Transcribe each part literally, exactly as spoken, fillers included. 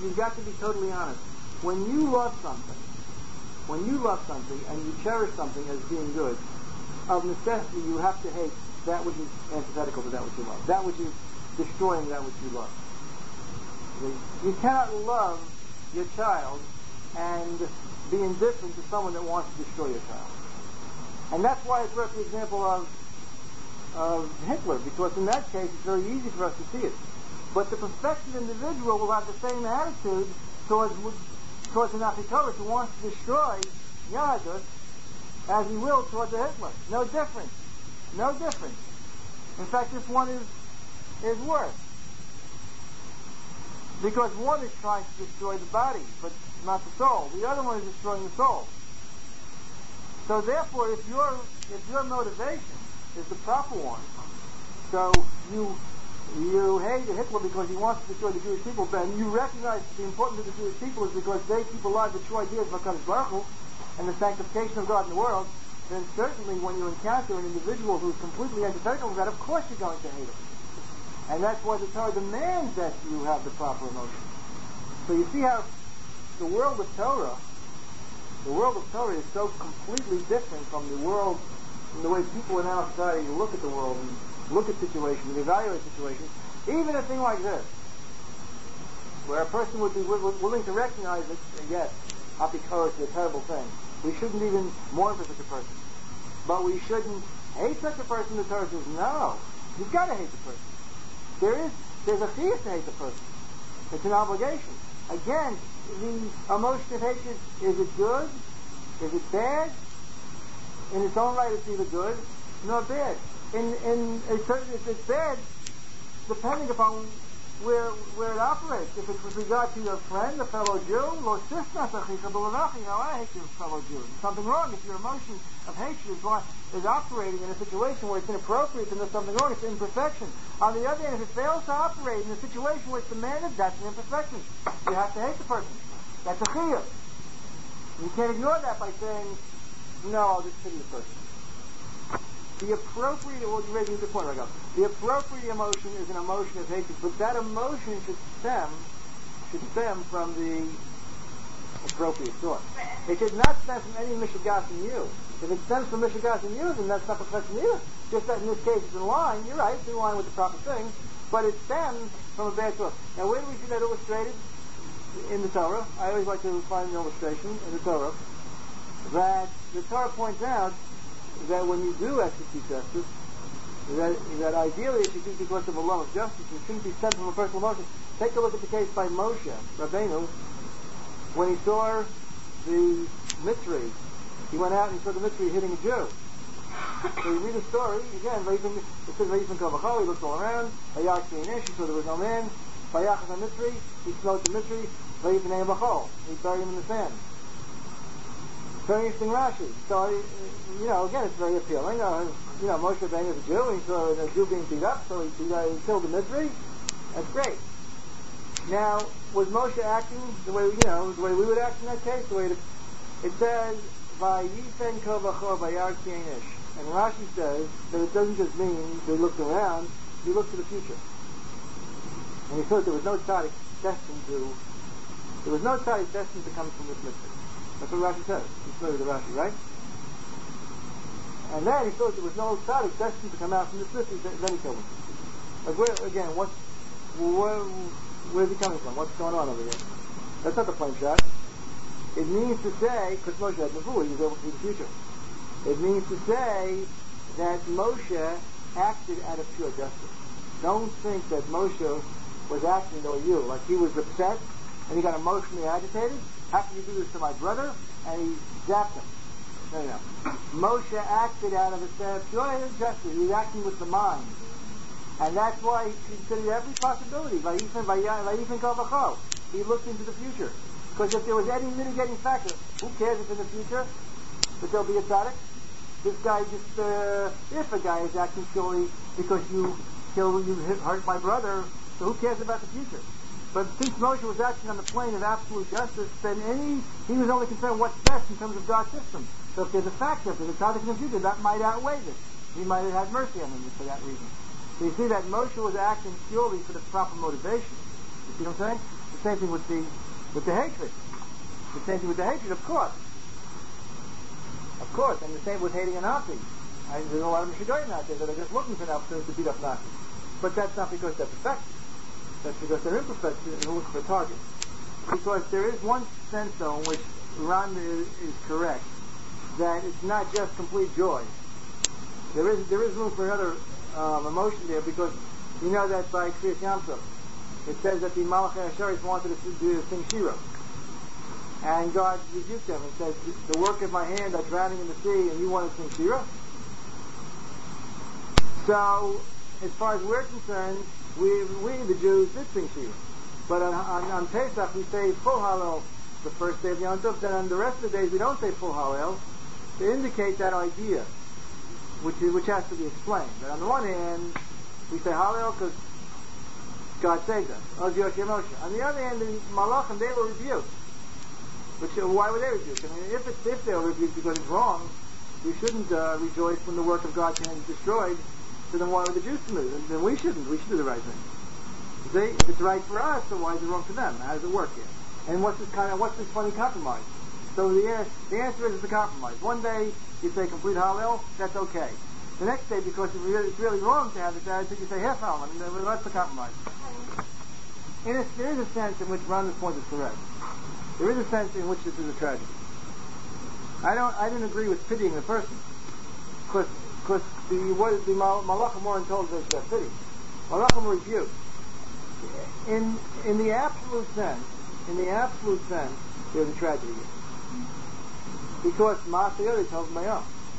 you've got to be totally honest. When you love something, when you love something and you cherish something as being good, of necessity you have to hate that which is antithetical to that which you love, that which is destroying that which you love. You cannot love your child and be indifferent to someone that wants to destroy your child. And that's why it's worth the example of, of Hitler, because in that case it's very easy for us to see it. But the perfected individual will have the same attitude towards towards an Afikoros who wants to destroy Yahadut as he will towards a Hitler. No difference. No difference. In fact, this one is is worse. Because one is trying to destroy the body, but not the soul. The other one is destroying the soul. So therefore, if your if your motivation is the proper one, so you you hate Hitler because he wants to destroy the Jewish people, then you recognize the importance of the Jewish people is because they keep alive the true ideas of HaKadosh Baruch Hu and the sanctification of God in the world, then certainly when you encounter an individual who is completely antithetical to that, of course you're going to hate him. And that's why the Torah demands that you have the proper emotion. So you see how the world of Torah, the world of Torah is so completely different from the world, from the way people in our society look at the world and look at situations and evaluate situations. Even a thing like this, where a person would be w- willing to recognize that, yes, Afikoros is a terrible thing. We shouldn't even mourn for such a person. But we shouldn't hate such a person. The Torah says, no, you've got to hate the person. There is, there's a fear to hate the person. It's an obligation. Again, the emotion of hatred, is it good? Is it bad? In its own right, it's neither good nor bad. In in a certain, if it's bad, depending upon where where it operates. If it's with regard to your friend, a fellow Jew, lo sisna sachicha b'levachi, you know, I hate your fellow Jew. There's something wrong. If your emotion of hatred is, is operating in a situation where it's inappropriate, then there's something wrong. It's imperfection. On the other hand, if it fails to operate in a situation where it's demanded, that's an imperfection. You have to hate the person. That's a chiyuv. You can't ignore that by saying, no, I'll just pity the person. The appropriate, well, you're raising a good point right now. The appropriate emotion is an emotion of hatred, but that emotion should stem, should stem from the appropriate source. It should not stem from any mishigas in you. If it stems from mishigas in you, then that's not perfection either. Just that in this case it's in line, you're right, it's in line with the proper thing, but it stems from a bad source. Now where do we see that illustrated? In the Torah. I always like to find an illustration in the Torah that the Torah points out that when you do execute justice, that, that ideally it should be because of a love of justice. It shouldn't be sent from a personal emotion. Take a look at the case by Moshe Rabbeinu. When he saw the Mitzri, he went out and he saw the Mitzri hitting a Jew. So you read the story, again, it says Vayifin Kavachol, he looked all around, Vayach Keinish, he saw there was no man, Vayach HaMitzri, he smote the Mitzri, Vayifin Bachol, he buried him in the sand. Very interesting Rashi. So, you know, again, it's very appealing. Uh, you know, Moshe Rabbeinu is a Jew, and he saw a Jew being beat up, so he, he, uh, he killed the Mitzri. That's great. Now, was Moshe acting the way, you know, the way we would act in that case? The way it, it says, Vayifen Kovachor Vayar Kienish. And Rashi says that it doesn't just mean they looked around, he looked to the future. And he thought there was no tzaddik destined to, there was no tzaddik destined to come from this Mitzri. That's what Rashi says. He's familiar with Rashi, right? And then he thought there was no tzaddik destined to come out from this Mitzri, then he killed him. Like where, again, what's, where, where's he coming from? What's going on over here? That's not the plain shot. It means to say, because Moshe had Nevuah, he was able to see the future. It means to say that Moshe acted out of pure justice. Don't think that Moshe was acting though you, like he was upset and he got emotionally agitated. How can you do this to my brother? And he zapped him. No, no. Moshe acted out of a pure justice. He was acting with the mind. And that's why he considered every possibility. He looked into the future. Because if there was any mitigating factor, who cares if in the future that there'll be a tzaddik? This guy just, uh, if a guy is acting purely because you killed, you hit, hurt my brother, so who cares about the future? But since Moshe was acting on the plane of absolute justice, then any, he was only concerned what's best in terms of God's system. So if there's a factor, if there's a tzaddik in the future, that might outweigh this. He might have had mercy on him for that reason. So you see that Moshe was acting purely for the proper motivation. You see what I'm saying? The same thing with the with the hatred. The same thing with the hatred, of course. Of course, and the same with hating a Nazi. I, there's a lot of Mishigoyim out there that are just looking for an opportunity to beat up Nazis. But that's not because they're perfect. That's because they're imperfect and they're looking for a target. Because there is one sense, though, in which Ron is, is correct, that it's not just complete joy. There is there is room for another um, emotion there, because you know that by Kriyas Yamsuf, it says that the Malachei Asheris wanted to do sing Shira. And God rebuked them and said, the work of my hand are drowning in the sea, and you want to sing Shira? So, as far as we're concerned, we, we the Jews, did sing Shira. But on, on, on Pesach, we say full Hallel the first day of Yom Tov. Then on the rest of the days, we don't say full Hallel to indicate that idea, which is, which has to be explained. But on the one hand, we say Hallel because God saved us. On the other hand, the Malachim, they were rebuked. Which, why were they rebuked? I mean, if it's, if they were rebuked because it's wrong, we shouldn't uh, rejoice when the work of God's hand is destroyed. So then why were the Jews to lose? And then we shouldn't. We should do the right thing. See, if it's right for us, then why is it wrong for them? How does it work here? And what's this kind of what's this funny compromise? So the the answer is it's a compromise. One day you say complete Hallel, that's okay. The next day, because it's really, it's really wrong to have it, attitude, you say half Hallel, and then that's the compromise. In a, there is a sense in which Ron's point is correct. There is a sense in which this is a tragedy. I don't. I didn't agree with pitying the person, because because the what the Malachim weren't told there's that pity. Malachim were rebuked. In in the absolute sense, in the absolute sense, there's a tragedy here. Because Ma'aseh tells Mayam.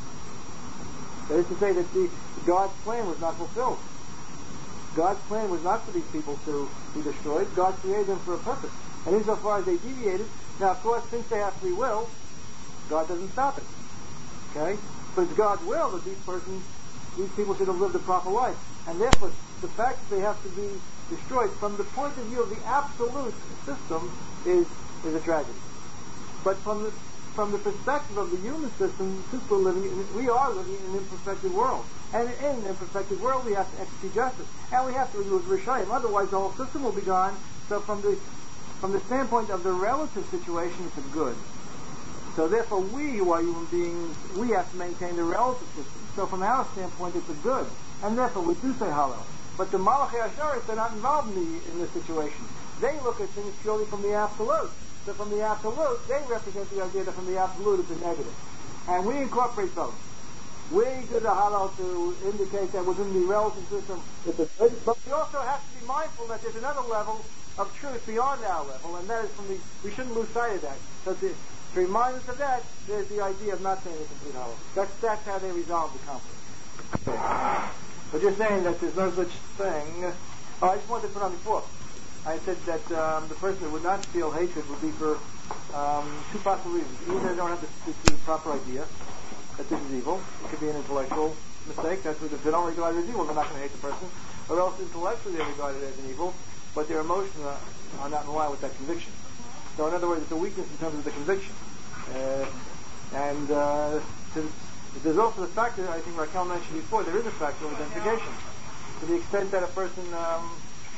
That is to say that the God's plan was not fulfilled. God's plan was not for these people to be destroyed. God created them for a purpose. And insofar as they deviated, now of course, since they have free will, God doesn't stop it. Okay? But it's God's will that these persons, these people should have lived a proper life. And therefore, the fact that they have to be destroyed from the point of view of the absolute system is is a tragedy. But from the from the perspective of the human system, since we're living, in, we are living in an imperfected world. And in an imperfected world, we have to execute justice. And we have to remove Rishayim. Otherwise, the whole system will be gone. So from the from the standpoint of the relative situation, it's a good. So therefore, we who are human beings, we have to maintain the relative system. So from our standpoint, it's a good. And therefore, we do say Hallel. But the Malachei Asheris, they're not involved in, the, in this situation. They look at things purely from the absolute. So from the absolute, they represent the idea that from the absolute it's a negative. And we incorporate both. We do the Hallel to indicate that within the relative system it's a good. But we also have to be mindful that there's another level of truth beyond our level, and that is from the, we shouldn't lose sight of that. So to, to remind us of that, there's the idea of not saying a complete Hallel. That's, that's how they resolve the conflict. Okay. But just saying that there's no such thing. Oh, I just wanted to put on before. I said that um, the person that would not feel hatred would be for um, two possible reasons. Either they don't have the, the, the proper idea that this is evil. It could be an intellectual mistake. That's what if they don't regard it as evil, they're not going to hate the person. Or else intellectually they regard it as an evil, but their emotions are, are not in line with that conviction. So in other words, it's a weakness in terms of the conviction. Uh, and uh, to, there's also the factor, I think Raquel mentioned before, there is a factor of identification. To the extent that a person um,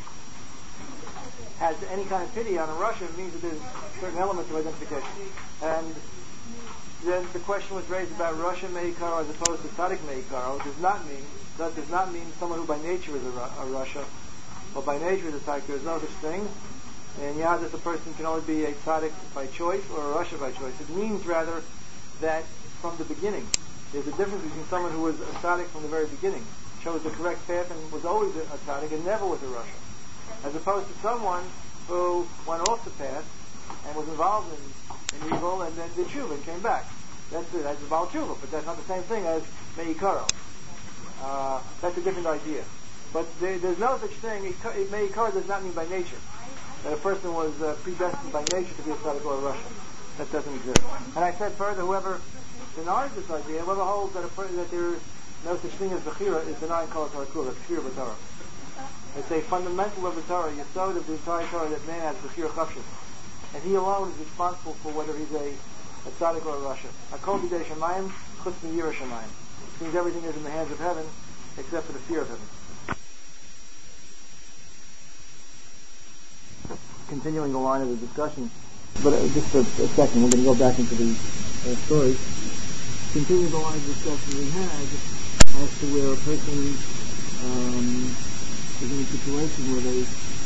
has any kind of pity on a Russia, it means that there's certain elements of identification. And then the question was raised about Russia Meikar as opposed to Tzaddik Meikar. It does not mean, that does not mean someone who by nature is a, a Russia, or by nature is a Tzaddik. There's no such thing. And Yadis, a person can only be a Tzaddik by choice or a Russia by choice. It means rather that from the beginning, there's a difference between someone who was a tzaddik from the very beginning, chose the correct path and was always a, a tzaddik and never was a Russia, as opposed to someone who went off the path and was involved in, in evil and then did tshuva and came back. That's it. That's about tshuva, but that's not the same thing as meikaro. Uh, that's a different idea. But there, there's no such thing. Meikaro does not mean by nature that a person was uh, predestined by nature to be a tzaddik or a Russia. That doesn't exist. And I said further, whoever denies this idea, whoever holds that, a, that there is no such thing as Bechira is denying Kol HaTorah, that's Bechira B'Torah. It's a fundamental of the Torah, Yesod of the entire Torah, that man has Bechira Chafshis. And he alone is responsible for whether he's a, a tzaddik or a Rasha. Hakol b'dei Shamayim, chutz m'yirah Shamayim. It means everything is in the hands of heaven, except for the fear of heaven. continuing the line of the discussion, but uh, just a, a second, we're going to go back into the uh, story. Continue the line of discussion we had as to where a person um, is in a situation where they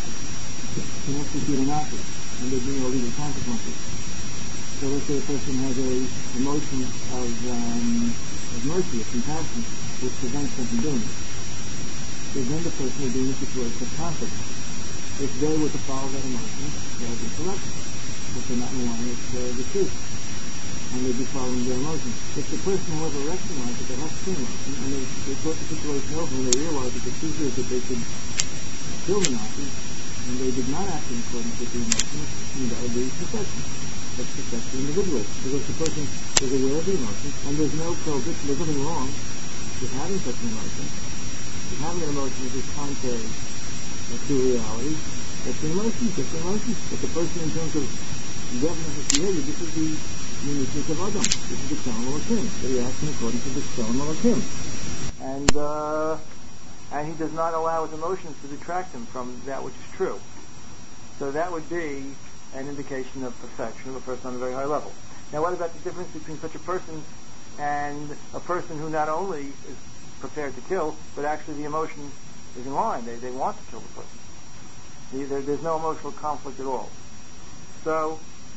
can execute an act and there be no legal consequences. So let's say a person has a emotion of, um, of mercy, of compassion, which prevents them from doing it. So then the person would be in a situation of conflict. If they were to follow that emotion, they would be correct. If they're not in line with uh, the truth, and they'd be following their emotion. If the person, however, recognized that they have seen emotion, and they, they thought the situation over, and they realized that the truth is that they could kill the Nazis, and they did not act in accordance with the emotion, then that would be perfection. That's perfection individual. Because the person is aware of the emotion, and there's no prohibition, there's nothing wrong with having such an emotion. With having an emotion which is contrary to reality, that's the emotion, that's the emotion. But the person, in terms of government of behavior, this is the uniqueness of Adam. This is the Shalom Elokim, that he acts in accordance with the Shalom Elokim. And, uh, and he does not allow his emotions to detract him from that which is true. So that would be an indication of perfection of a person on a very high level. Now, what about the difference between such a person and a person who not only is prepared to kill, but actually the emotion is in line. They, they want to kill the person. There, there's no emotional conflict at all. So,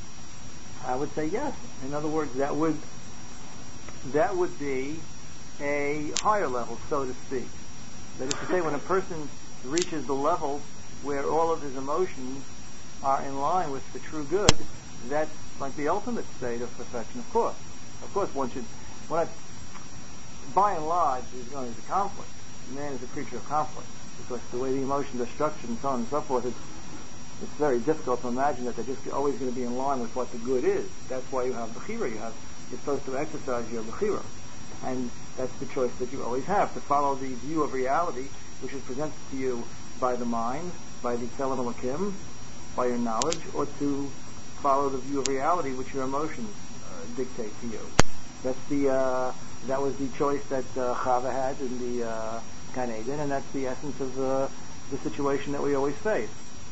I would say yes. In other words, that would that would be a higher level, so to speak. That is to say, when a person reaches the level where all of his emotions are in line with the true good, that's like the ultimate state of perfection, of course. Of course, one should... When I, by and large, there's going to be conflict. Man is a creature of conflict, because the way the emotions are structured and so on and so forth, it's, it's very difficult to imagine that they're just always going to be in line with what the good is. That's why you have bechira. You have, you're supposed to exercise your bechira. And that's the choice that you always have, to follow the view of reality which is presented to you by the mind, by the Tzelem Elokim, by your knowledge, or to follow the view of reality which your emotions uh, dictate to you. That's the uh, that was the choice that uh, Chava had in the uh, Gan Eden, and that's the essence of uh, the situation that we always face.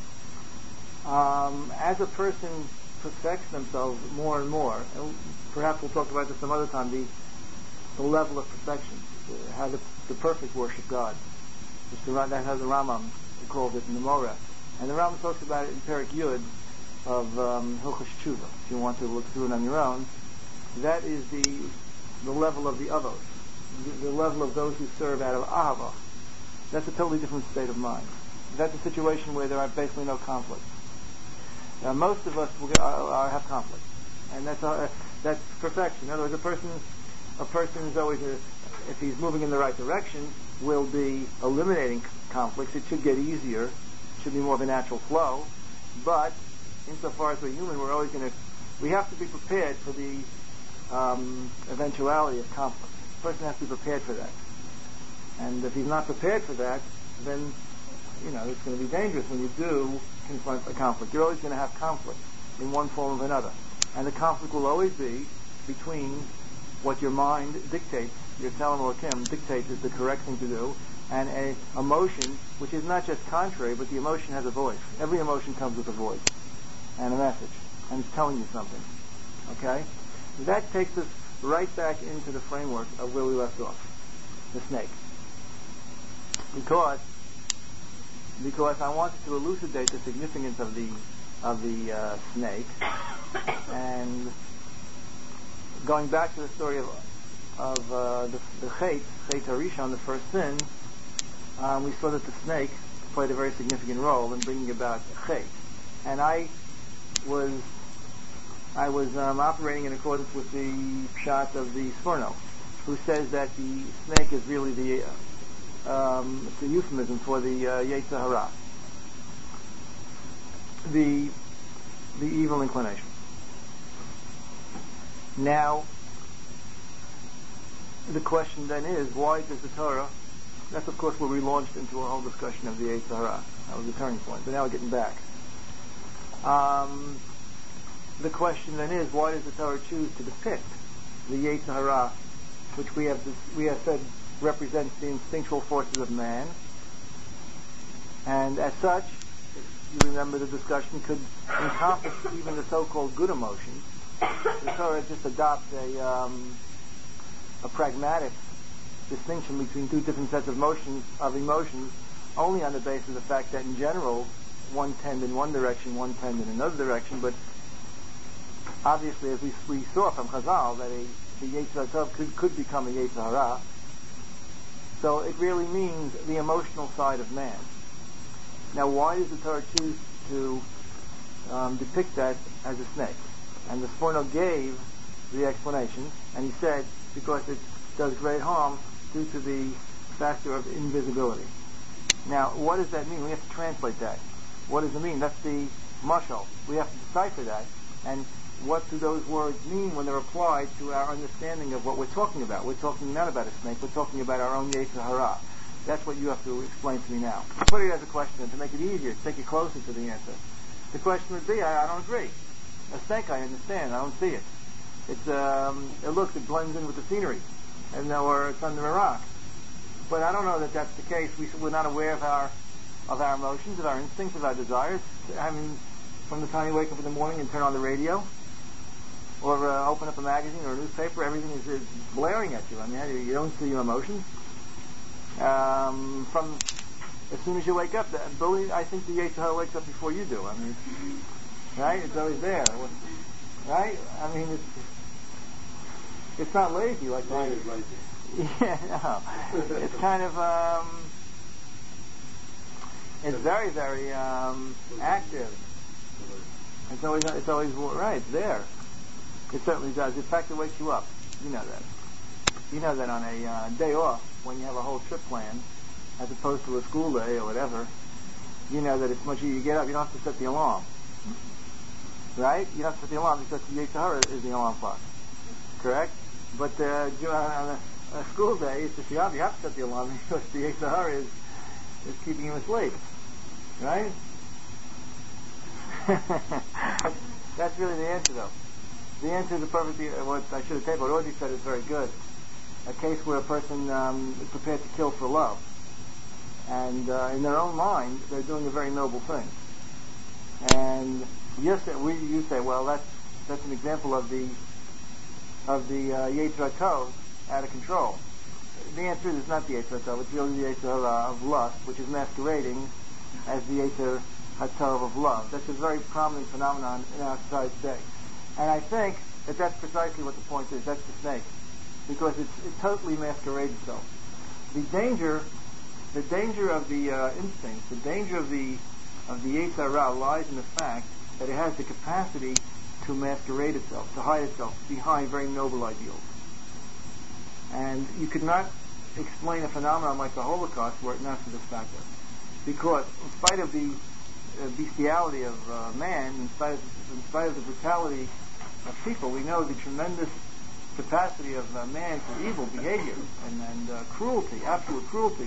Um, as a person perfects themselves more and more, and perhaps we'll talk about this some other time, the, the level of perfection, uh, how the, the perfect worship God. Just the, that has the Rambam called it in the Moreh. And the Rambam talks about it in Perek Yud of um, Hilchos Tshuva. If you want to look through it on your own, that is the the level of the Avos, the, the level of those who serve out of Ahava. That's a totally different state of mind. That's a situation where there are basically no conflict. Now, most of us will get, are, are, have conflict, and that's uh, that's perfection. In other words, a person a person is always a, if he's moving in the right direction, will be eliminating conflicts. It should get easier. Should be more of a natural flow, but insofar as we're human, we're always going to, we have to be prepared for the um, eventuality of conflict. The person has to be prepared for that. And if he's not prepared for that, then, you know, it's going to be dangerous when you do confront a conflict. You're always going to have conflict in one form or another. And the conflict will always be between what your mind dictates, your Tzelem Elokim dictates is the correct thing to do, and a emotion which is not just contrary, but the emotion has a voice. Every emotion comes with a voice and a message, and it's telling you something. Okay? That takes us right back into the framework of where we left off, the snake. Because because I wanted to elucidate the significance of the of the uh, snake, and going back to the story of of uh, the, the Chet, Chet HaRishon, the first sin, um, we saw that the snake played a very significant role in bringing about Chet. And I was I was um, operating in accordance with the pshat of the Sforno, who says that the snake is really the uh, um, it's a euphemism for the uh, Yetzer Hara, the the evil inclination. Now, the question then is, why does the Torah? That's of course where we launched into a whole discussion of the Yetzer Hara. That was the turning point. But now we're getting back. Um, the question then is, why does the Torah choose to depict the Yetzer Hara, which we have we have said represents the instinctual forces of man, and as such, you remember the discussion, could encompass even the so-called good emotions. The Torah just adopts a, um, a pragmatic distinction between two different sets of emotions, of emotions only on the basis of the fact that in general one tend in one direction, one tend in another direction, but obviously as we, we saw from Chazal that a, the Yetzer Tov could, could become a Yetzer Hara. So it really means the emotional side of man. Now why does the Torah choose to um, depict that as a snake? And the Sforno gave the explanation, and he said because it does great harm due to the factor of invisibility. Now, what does that mean? We have to translate that. What does it mean? That's the mashal. We have to decipher that. And what do those words mean when they're applied to our understanding of what we're talking about? We're talking not about a snake, we're talking about our own Yetzer Hara. That's what you have to explain to me now. To put it as a question, to make it easier, to take you closer to the answer. The question would be, I, I don't agree. A snake, I understand, I don't see it. It's, um, it looks, it blends in with the scenery, and or it's under a rock. But I don't know that that's the case. We, we're not aware of our of our emotions, of our instincts, of our desires. I mean, from the time you wake up in the morning and turn on the radio, or uh, open up a magazine or a newspaper, everything is, is blaring at you. I mean, you don't see your emotions. Um, from as soon as you wake up, the, believe, I think the Yetzer Hara wakes up before you do. I mean, right? It's always there, right? I mean, it's it's not lazy like that. It's lazy. Yeah, no. It's kind of um, it's very, very um, active. It's always, it's always right. It's there. It certainly does. In fact, it wakes you up. You know that. You know that on a uh, day off, when you have a whole trip planned, as opposed to a school day or whatever, you know that it's much easier. You get up. You don't have to set the alarm. Right? You don't have to set the alarm because the Yetzer Hara is the alarm clock. Correct? But uh, on a, a school day, it's just you have, you have to set the alarm because the Yetzer Hara is, is keeping you asleep. Right? That's really the answer, though. The answer is the perfect, uh, what I should have taken, what Audrey said is very good. A case where a person um, is prepared to kill for love. And uh, in their own mind, they're doing a very noble thing. And you say, we, you say, well, that's that's an example of the of the uh, Yetzer Tov out of control. The answer is it's not the Yetzer Tov, it's really the Yetzer Hara of lust, which is masquerading as the Yetzer Tov of love. That's a very prominent phenomenon in our society today. And I think that that's precisely what the point is. That's the snake. Because it's, it totally masquerades itself. The danger, the danger of the uh, instincts, the danger of the of the Yetzer Hara lies in the fact that it has the capacity to masquerade itself, to hide itself behind very noble ideals. And you could not explain a phenomenon like the Holocaust were it not for this factor. Because in spite of the uh, bestiality of uh, man, in spite of, in spite of the brutality of people, we know the tremendous capacity of uh, man for evil behavior and, and uh, cruelty, absolute cruelty.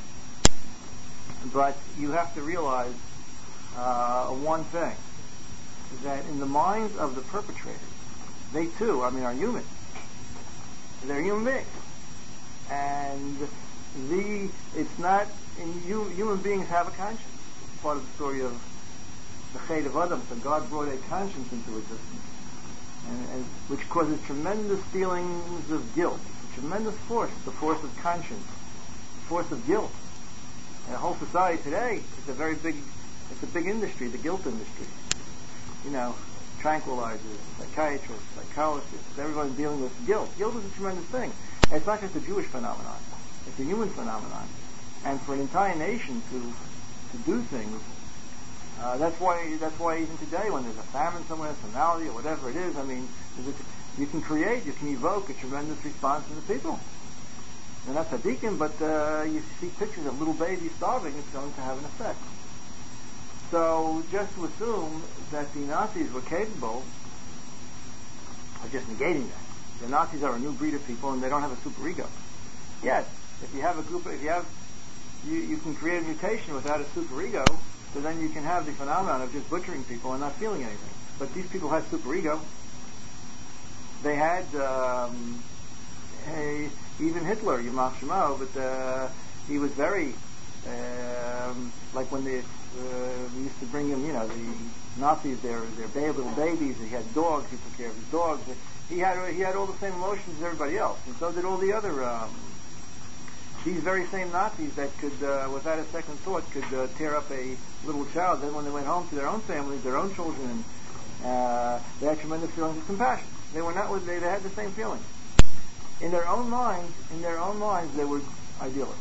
But you have to realize uh, one thing, that in the minds of the perpetrators, they too, I mean, are human. They're human beings. And the, it's not, in you, human beings have a conscience. It's part of the story of the Chet of Adam, so God brought a conscience into existence. And, and which causes tremendous feelings of guilt, a tremendous force, the force of conscience, the force of guilt. And the whole society today is a very big, it's a big industry, the guilt industry. You know, tranquilizers, psychiatrists, psychologists, everyone dealing with guilt. Guilt is a tremendous thing. And it's not just a Jewish phenomenon, it's a human phenomenon. And for an entire nation to to do things, Uh, that's why. That's why even today, when there's a famine somewhere, Somalia, or whatever it is, I mean, you can create, you can evoke a tremendous response in the people. And that's a deacon, but uh, you see pictures of little babies starving, it's going to have an effect. So just to assume that the Nazis were capable of just negating that. The Nazis are a new breed of people, and they don't have a superego. Yes, if you have a group, if you have, you, you can create a mutation without a superego. So then you can have the phenomenon of just butchering people and not feeling anything. But these people had superego. They had, um, a, even Hitler, Yamach Shemo, but uh, he was very, um, like when the Uh, we used to bring him, you know, the Nazis, their their baby, little babies. He had dogs. He took care of his dogs. He had he had all the same emotions as everybody else, and so did all the other. Um, these very same Nazis that could, uh, without a second thought, could uh, tear up a little child. Then, when they went home to their own families, their own children, uh, they had tremendous feelings of compassion. They were not. They, they had the same feelings. In their own minds, in their own minds, they were idealists.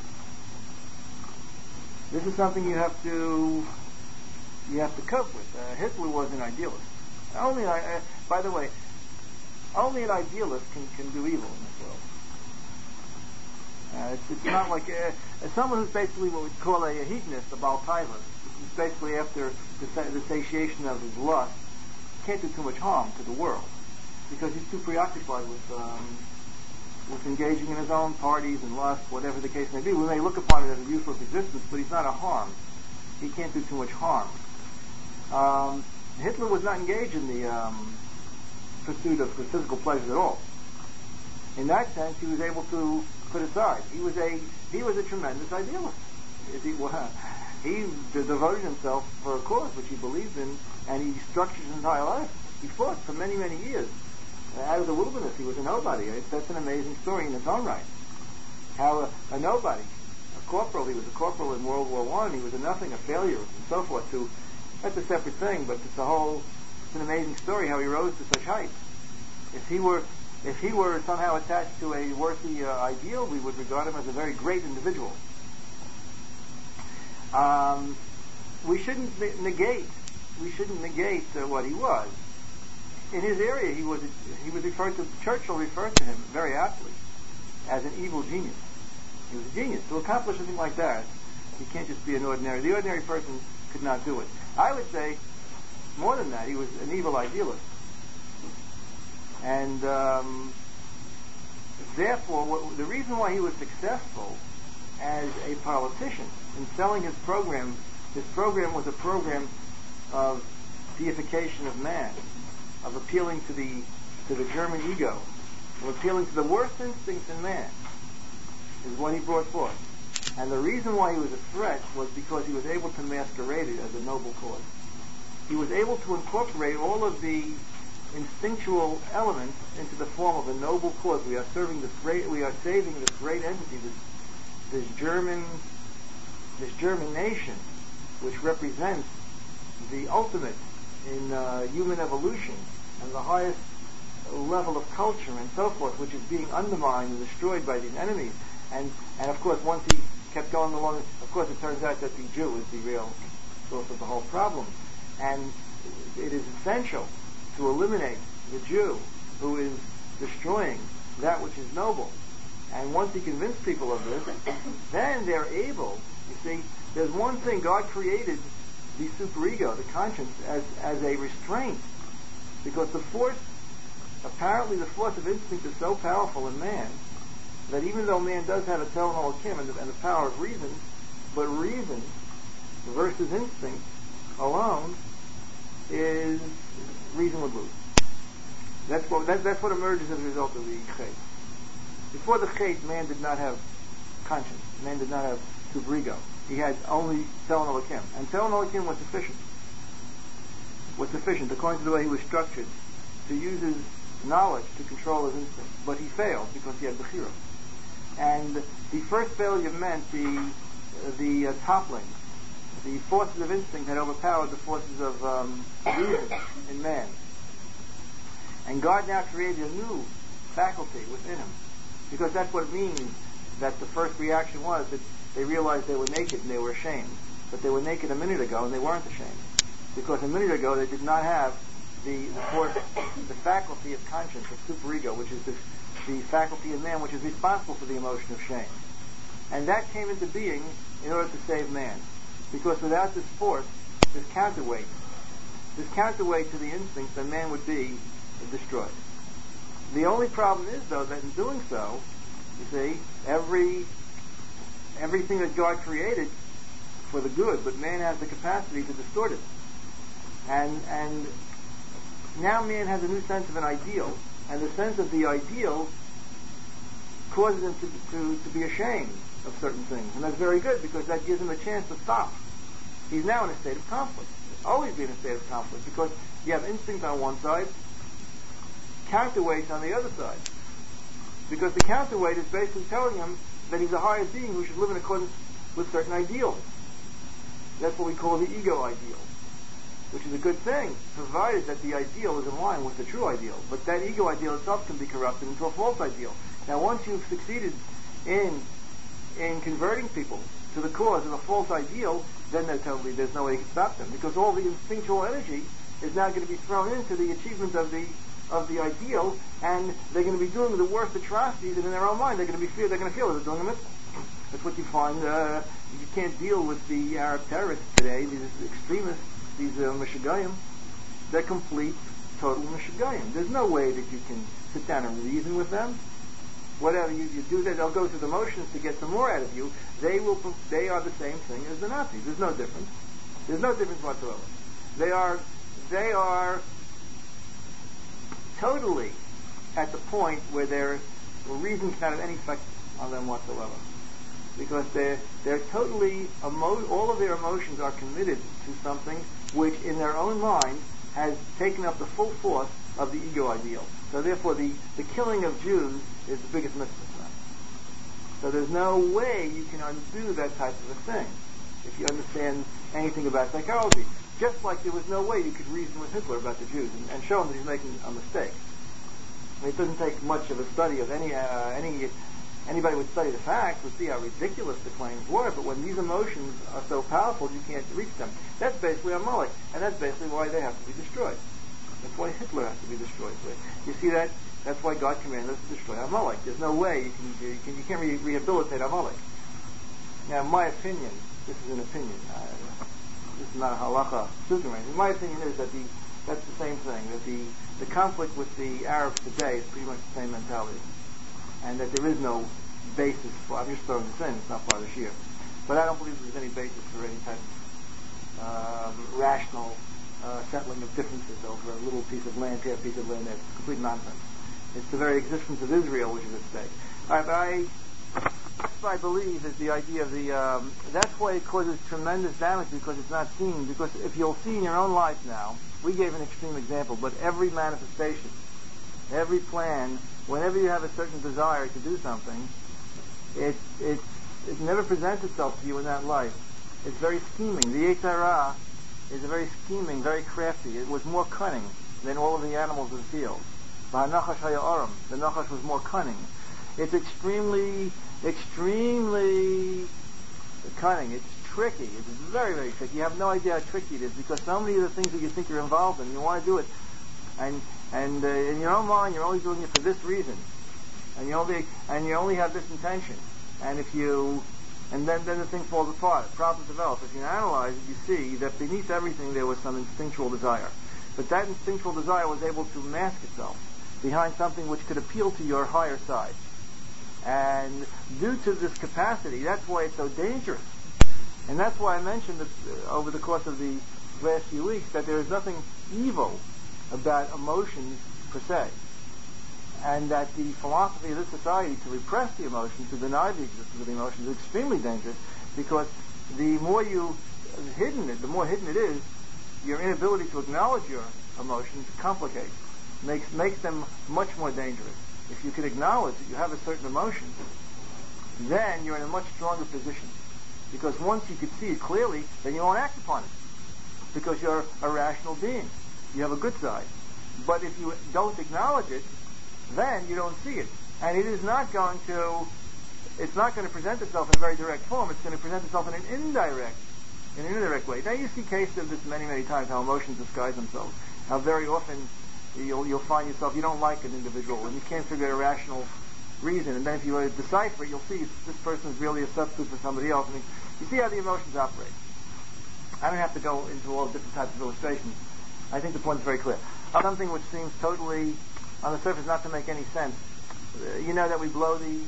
This is something you have to you have to cope with. Uh, Hitler was an idealist. Only, uh, by the way, only an idealist can, can do evil in this world. Uh, it's, it's not like uh, as someone who's basically what we'd call a, a hedonist, a Baal Taiva, who's basically after the, the satiation of his lust, can't do too much harm to the world because he's too preoccupied with. Um, with engaging in his own parties and lust, whatever the case may be. We may look upon it as a useless existence, but he's not a harm. He can't do too much harm. Um, Hitler was not engaged in the um, pursuit of physical pleasures at all. In that sense, he was able to put aside. He was a he was a tremendous idealist. He, well, he devoted himself for a cause which he believed in, and he structured his entire life. He fought for many, many years. Out of the wilderness, he was a nobody. That's an amazing story in its own right. How a, a nobody, a corporal, he was a corporal in World War One. He was a nothing, a failure, and so forth. To that's a separate thing, but it's a whole. It's an amazing story how he rose to such heights. If he were, if he were somehow attached to a worthy uh, ideal, we would regard him as a very great individual. Um, we shouldn't negate. We shouldn't negate uh, what he was. In his area, he was he was referred to. Churchill referred to him very aptly as an evil genius. He was a genius. To accomplish something like that, you can't just be an ordinary. The ordinary person could not do it. I would say, more than that, he was an evil idealist. And um, therefore, what, the reason why he was successful as a politician in selling his program, his program was a program of deification of man, of appealing to the to the German ego, of appealing to the worst instincts in man, is what he brought forth. And the reason why he was a threat was because he was able to masquerade it as a noble cause. He was able to incorporate all of the instinctual elements into the form of a noble cause. We are serving this great, we are saving this great entity, this this German this German nation, which represents the ultimate in uh, human evolution and the highest level of culture and so forth, which is being undermined and destroyed by these enemies. And and of course, once he kept going along, of course, it turns out that the Jew is the real source of the whole problem. And it is essential to eliminate the Jew who is destroying that which is noble. And once he convinced people of this, then they're able, you see, there's one thing, God created the superego, the conscience, as, as a restraint. Because the force, apparently the force of instinct is so powerful in man, that even though man does have a Tel Elohim and the, and the power of reason, but reason versus instinct alone is reason would lose. That's what, that, that's what emerges as a result of the Chet. Before the Chet, man did not have conscience. Man did not have superego. He had only Tel Elohim. And Tel Elohim was sufficient. Was sufficient, according to the way he was structured, to use his knowledge to control his instinct. But he failed because he had Bechira. And the first failure meant the the uh, toppling. The forces of instinct had overpowered the forces of um, reason in man. And God now created a new faculty within him. Because that's what it means that the first reaction was that they realized they were naked and they were ashamed. But they were naked a minute ago and they weren't ashamed. Because a minute ago they did not have the, the force, the faculty of conscience, of superego, which is the, the faculty in man which is responsible for the emotion of shame. And that came into being in order to save man. Because without this force, this counterweight, this counterweight to the instincts, then man would be destroyed. The only problem is, though, that in doing so, you see, every everything that God created for the good, but man has the capacity to distort it. And and now man has a new sense of an ideal, and the sense of the ideal causes him to, to, to be ashamed of certain things. And that's very good, because that gives him a chance to stop. he's now in a state of conflict. Always be in a state of conflict because you have instinct on one side, counterweight on the other side. Because the counterweight is basically telling him that he's a higher being who should live in accordance with certain ideals. That's what we call the ego ideal, which is a good thing, provided that the ideal is in line with the true ideal. But that ego ideal itself can be corrupted into a false ideal. Now, once you've succeeded in in converting people to the cause of a false ideal, then they're totally, there's no way you can stop them, because all the instinctual energy is now going to be thrown into the achievement of the of the ideal, and they're going to be doing the worst atrocities, and in their own mind they're going to be feel they're going to feel they're doing a mitzvah. That's what you find. Uh, you can't deal with the Arab terrorists today. These extremists, these uh, Meshugayim, they're complete, total Meshugayim. There's no way that you can sit down and reason with them. Whatever you, you do, that they'll go through the motions to get some more out of you. They will. They are the same thing as the Nazis. There's no difference. There's no difference whatsoever. They are. They are totally at the point where their reason cannot have any effect on them whatsoever, because they're they're totally emo- all of their emotions are committed to something which, in their own mind, has taken up the full force of the ego ideal. So therefore, the, the killing of Jews is the biggest mitzvah for them. So there's no way you can undo that type of a thing if you understand anything about psychology. Just like there was no way you could reason with Hitler about the Jews and, and show him that he's making a mistake. I mean, it doesn't take much of a study of any uh, any anybody would study the facts would see how ridiculous the claims were. But when these emotions are so powerful, you can't reach them. That's basically Amalek, and that's basically why they have to be destroyed. That's why Hitler has to be destroyed. You see that? That's why God commanded us to destroy Amalek. There's no way you can you, can, you can't re- rehabilitate Amalek. Now, in my opinion, this is an opinion. Uh, this is not a halacha sutra. My opinion is that the that's the same thing. That the the conflict with the Arabs today is pretty much the same mentality, and that there is no basis for. I'm just throwing this in. It's not part of the shir, but I don't believe there's any basis for any type of um, rational uh, settling of differences over a little piece of land here, a piece of land there. It's complete nonsense. It's the very existence of Israel which is at stake. All right, but I. I believe is the idea of the, um, that's why it causes tremendous damage, because it's not seen. Because if you'll see in your own life now, we gave an extreme example, but every manifestation, every plan, whenever you have a certain desire to do something, it, it, it never presents itself to you in that light. It's very scheming. The Yetzer Hara is a very scheming, very crafty. It was more cunning than all of the animals of the field. V'hanachash haya the Nachash was more cunning. It's extremely, extremely cunning. It's tricky. It's very, very tricky. You have no idea how tricky it is, because so many of the things that you think you're involved in, you want to do it, and and uh, in your own mind, you're only doing it for this reason, and you only and you only have this intention. And if you, and then then the thing falls apart. Problems develop. If you analyze it, you see that beneath everything there was some instinctual desire, but that instinctual desire was able to mask itself behind something which could appeal to your higher side. And due to this capacity, that's why it's so dangerous. And that's why I mentioned that, uh, over the course of the last few weeks, that there is nothing evil about emotions per se. And that the philosophy of this society to repress the emotions, to deny the existence of the emotions, is extremely dangerous, because the more you hidden it, the more hidden it is, your inability to acknowledge your emotions complicates, makes makes them much more dangerous. If you can acknowledge that you have a certain emotion, then you're in a much stronger position. Because once you can see it clearly, then you won't act upon it. Because you're a rational being. You have a good side. But if you don't acknowledge it, then you don't see it. And it is not going to, it's not going to present itself in a very direct form. It's going to present itself in an indirect, in an indirect way. Now you see cases of this many, many times, how emotions disguise themselves. How very often You'll, you'll find yourself, you don't like an individual, and you can't figure out a rational reason. And then if you uh, decipher it, you'll see this person is really a substitute for somebody else. I mean, you see how the emotions operate. I don't have to go into all different types of illustrations. I think the point is very clear. Something which seems totally, on the surface, not to make any sense. Uh, you know that we blow the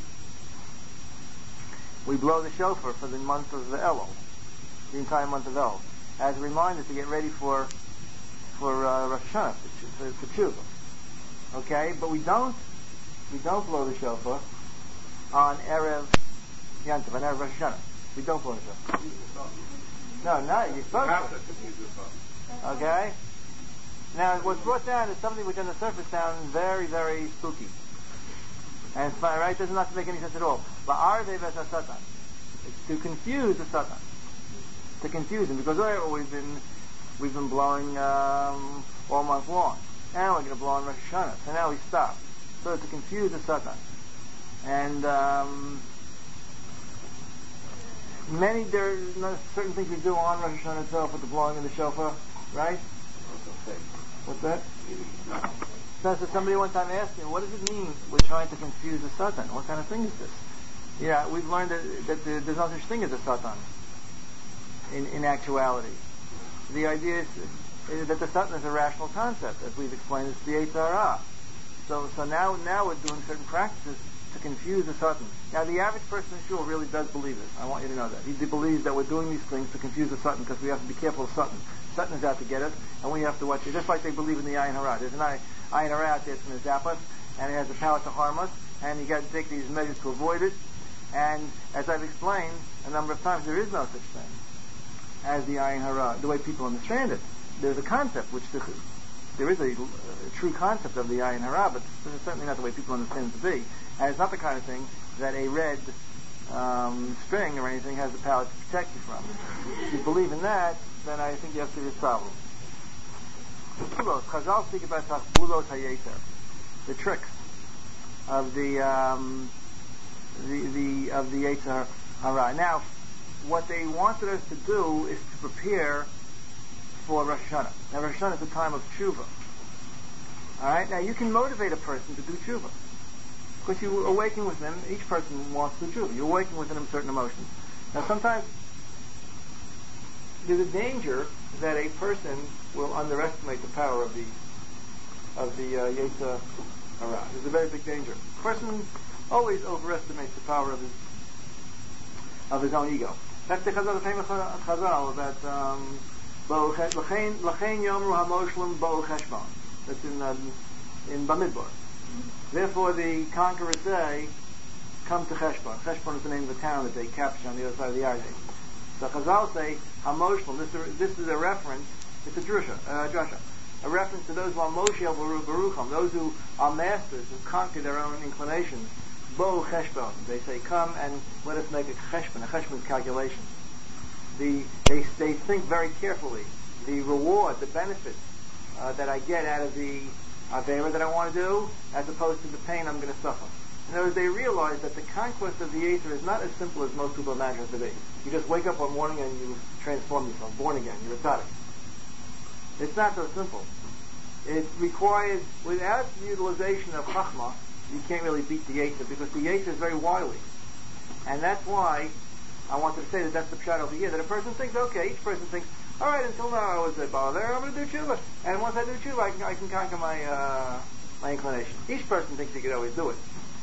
we blow the shofar for the month of the Elul, the entire month of Elul, as a reminder to get ready for for uh, Rosh Hashanah, for, for Tshuva. Okay, but we don't we don't blow the shofar on Erev Yantav, on Erev Rosh Hashanah. We don't blow the shofar. No, no, you're You supposed have to. to confuse the thought. Okay? Now, what's brought down is something which on the surface sounds very, very spooky. And it's fine, right? Doesn't have to make any sense at all. La'arvei v'es Satan. It's to confuse the Satan. To confuse him. Because whatever we've been, we've been blowing um, all month long. And we're going to blow on Rosh Hashanah. So now we stop. So to confuse the Satan. And um, many, there are certain things we do on Rosh Hashanah itself with the blowing of the shofar, right? What's that? So, so somebody one time asked me, what does it mean we're trying to confuse the Satan? What kind of thing is this? Yeah, we've learned that, that the, there's no such thing as a Satan in, in actuality. The idea is, is that the Satan is a rational concept, as we've explained. It's the Yetzer Hara. So, so now, now we're doing certain practices to confuse the Satan. Now, the average person in shul really does believe it. I want you to know that. He believes that we're doing these things to confuse the Satan because we have to be careful of Satan. Satan is out to get us, and we have to watch it. Just like they believe in the Ayin Hara. There's an Ayin Hara out there that's going to zap us, and it has the power to harm us, and you got to take these measures to avoid it. And as I've explained a number of times, there is no such thing as the Ayin Hara, the way people understand it. There's a concept, which the, there is a, a true concept of the Ayin Hara, but this is certainly not the way people understand it to be. And it's not the kind of thing that a red um, string or anything has the power to protect you from. If you believe in that, then I think you have serious problems. Bulos. Chazal speak about bulos hayeter, the tricks of the um, the the of the Yetzer Hara. Now, what they wanted us to do is to prepare for Rosh Hashanah. Now, Rosh Hashanah is a time of tshuva. All right. Now, you can motivate a person to do tshuva because you awaken with them. Each person wants to do tshuva. You awaken within them certain emotions. Now, sometimes there's a danger that a person will underestimate the power of the of the uh, Yetzer Hara. There's a very big danger. A person always overestimates the power of his of his own ego. That's the Chazal, the famous Chazal that um, L'chein Yomru HaMoshlim Bo Cheshbon. That's in um, in Bamidbar. Therefore, the conquerors say, "Come to Cheshbon." Cheshbon is the name of the town that they captured on the other side of the Yarden. So Chazal say, HaMoshlim, this, this is a reference, it's a drusha, uh, drusha, a reference to those who are Moshiel Barucham, those who are masters, who conquer their own inclinations. Bo Cheshbon, they say, come and let us make a cheshbon, a cheshbon calculation. The, they, they think very carefully, the reward, the benefit uh, that I get out of the Avera that I want to do, as opposed to the pain I'm going to suffer. In other words, they realize that the conquest of the Yetzer is not as simple as most people imagine it to be. You just wake up one morning and you transform yourself, born again, you're a tzaddik. It's not so simple. It requires, without the utilization of Chachma, you can't really beat the Yetzer, because the Yetzer is very wily. And that's why I wanted to say that that's the pshat over here, that a person thinks, okay, each person thinks, all right, until now I was a bother, I'm going to do tshuva. And once I do tshuva, I can, I can conquer my, uh, my inclination. Each person thinks he could always do it,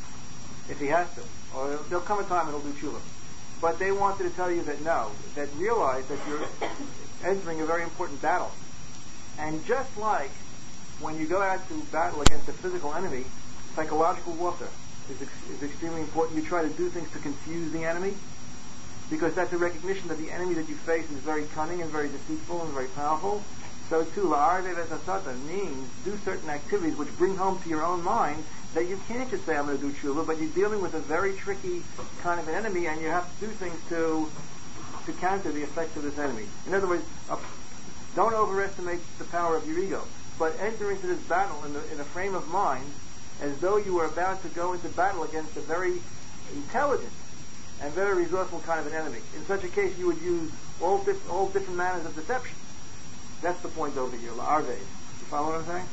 if he has to. Or there'll come a time and he'll do tshuva. But they wanted to tell you that no, that realize that you're entering a very important battle. And just like when you go out to battle against a physical enemy, psychological warfare is, ex- is extremely important. You try to do things to confuse the enemy, because that's a recognition that the enemy that you face is very cunning and very deceitful and very powerful. So too, la'arvei v'es Satan means do certain activities which bring home to your own mind that you can't just say, I'm going to do tshuva, but you're dealing with a very tricky kind of an enemy, and you have to do things to to counter the effects of this enemy. In other words, uh, don't overestimate the power of your ego, but enter into this battle in, the, in a frame of mind as though you were about to go into battle against a very intelligent and very resourceful kind of an enemy. In such a case, you would use all, dif- all different manners of deception. That's the point over here, la'arvei. You follow what I'm saying?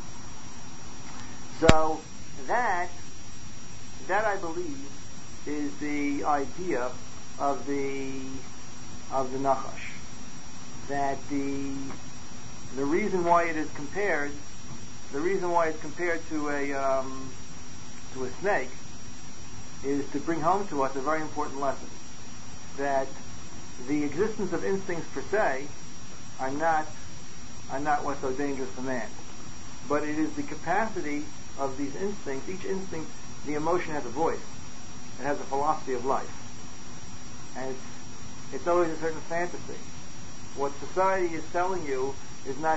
So, that, that I believe, is the idea of the, of the Nachash. That the, the reason why it is compared, the reason why it's compared to a, um, to a snake, is to bring home to us a very important lesson. That the existence of instincts per se are not, are not what's so dangerous for man. But it is the capacity of these instincts. Each instinct, the emotion has a voice. It has a philosophy of life. And it's, it's always a certain fantasy. what society is telling you is not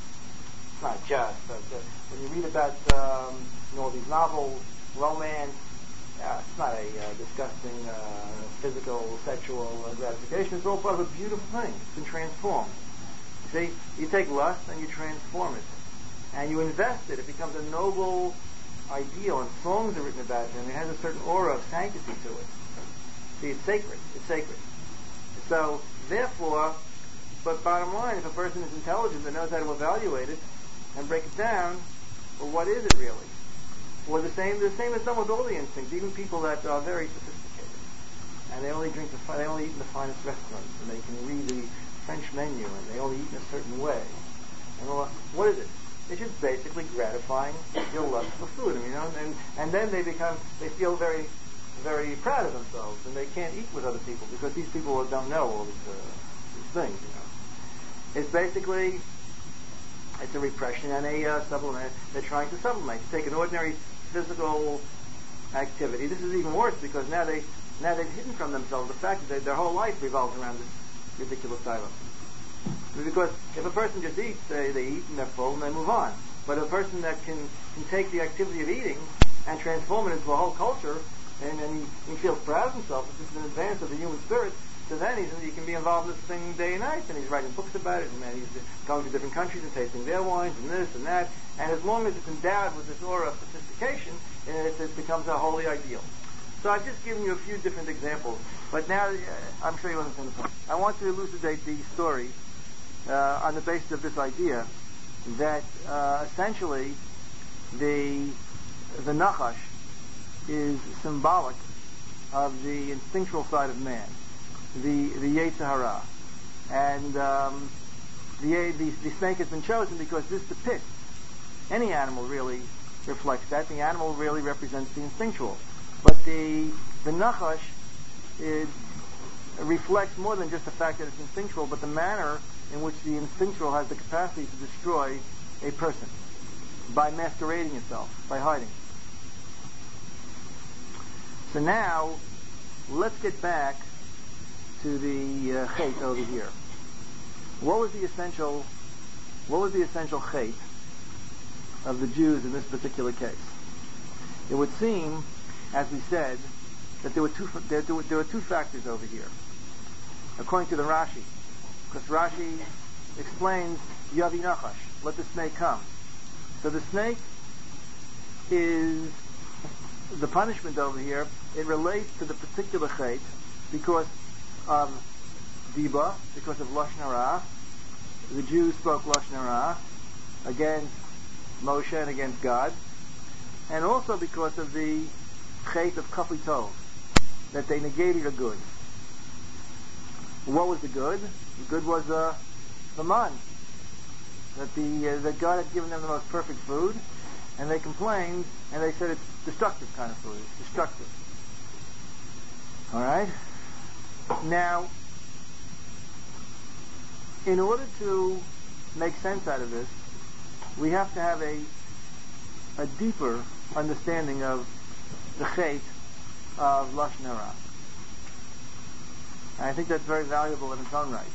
not just. But, uh, when you read about um, you know, all these novels, romance, uh, it's not a uh, disgusting uh, physical, sexual uh, gratification. It's all part of a beautiful thing. It's been transformed. You see, you take lust and you transform it, and you invest it. It becomes a noble ideal, and songs are written about it, and it has a certain aura of sanctity to it. See, it's sacred. It's sacred. So, therefore, but bottom line, if a person is intelligent and knows how to evaluate it and break it down, well, what is it really? Well, the same, the same is done with all the instincts. Even people that are very sophisticated, and they only drink the, fi- they only eat in the finest restaurants, and they can read the French menu, and they only eat in a certain way. And all, what is it? It's just basically gratifying your lust for food. I mean, you know, and and then they become, they feel very, very proud of themselves, and they can't eat with other people because these people don't know all these, uh, these things. You know, it's basically, it's a repression and a uh, supplement. They're trying to supplement. You take an ordinary physical activity. This is even worse because now they now they've hidden from themselves the fact that they, their whole life revolves around this ridiculous silence. Because if a person just eats, they, they eat and they're full and they move on. But a person that can, can take the activity of eating and transform it into a whole culture, and, and he, he feels proud of himself, it's just an advance of the human spirit, so then he's, he can be involved in this thing day and night, and he's writing books about it, and then he's going to different countries and tasting their wines and this and that, and as long as it's endowed with this aura of sophistication, it, it becomes a holy ideal. So I've just given you a few different examples, but now uh, I'm sure you understand the point. I want to elucidate the story uh, on the basis of this idea that uh, essentially the the nachash is symbolic of the instinctual side of man, the the Yetzer Hara, and um, the, the the snake has been chosen because this depicts any animal really reflects that. The animal really represents the instinctual. But the the nachash it reflects more than just the fact that it's instinctual, but the manner in which the instinctual has the capacity to destroy a person by masquerading itself, by hiding. So now, let's get back to the uh, chait over here. What was the essential? What was the essential chait of the Jews in this particular case? It would seem, as we said, that there were two there, there, were, there were two factors over here, according to the Rashi, because Rashi explains Yavi Nachash, let the snake come. So the snake is the punishment over here. It relates to the particular chait because of Diba, because of Lashon Hara. The Jews spoke Lashon Hara against Moshe and against God, and also because of the chait of Kafli Tov, that they negated a good. What was the good? The good was uh, the man, that the uh, that God had given them the most perfect food, and they complained, and they said it's destructive kind of food. It's destructive. All right. Now, in order to make sense out of this, we have to have a a deeper understanding of the chait of Lashon Hara. And I think that's very valuable in its own right.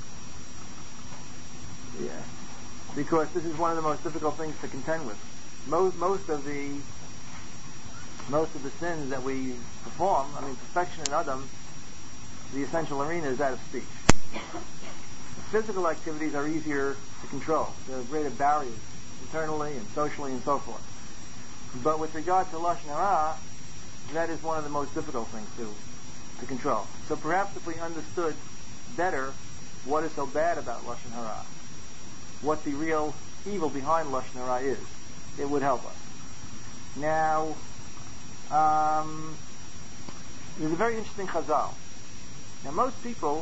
Yeah. Because this is one of the most difficult things to contend with. Most, most of the most of the sins that we perform, I mean, perfection in Adam, the essential arena is that of speech. The physical activities are easier to control. There are greater barriers internally and socially and so forth. But with regard to Lashon Hara, that is one of the most difficult things to to control. So perhaps if we understood better what is so bad about Lashon Hara, what the real evil behind Lashon Hara is, it would help us. Now, um, there's a very interesting chazal. Now most people,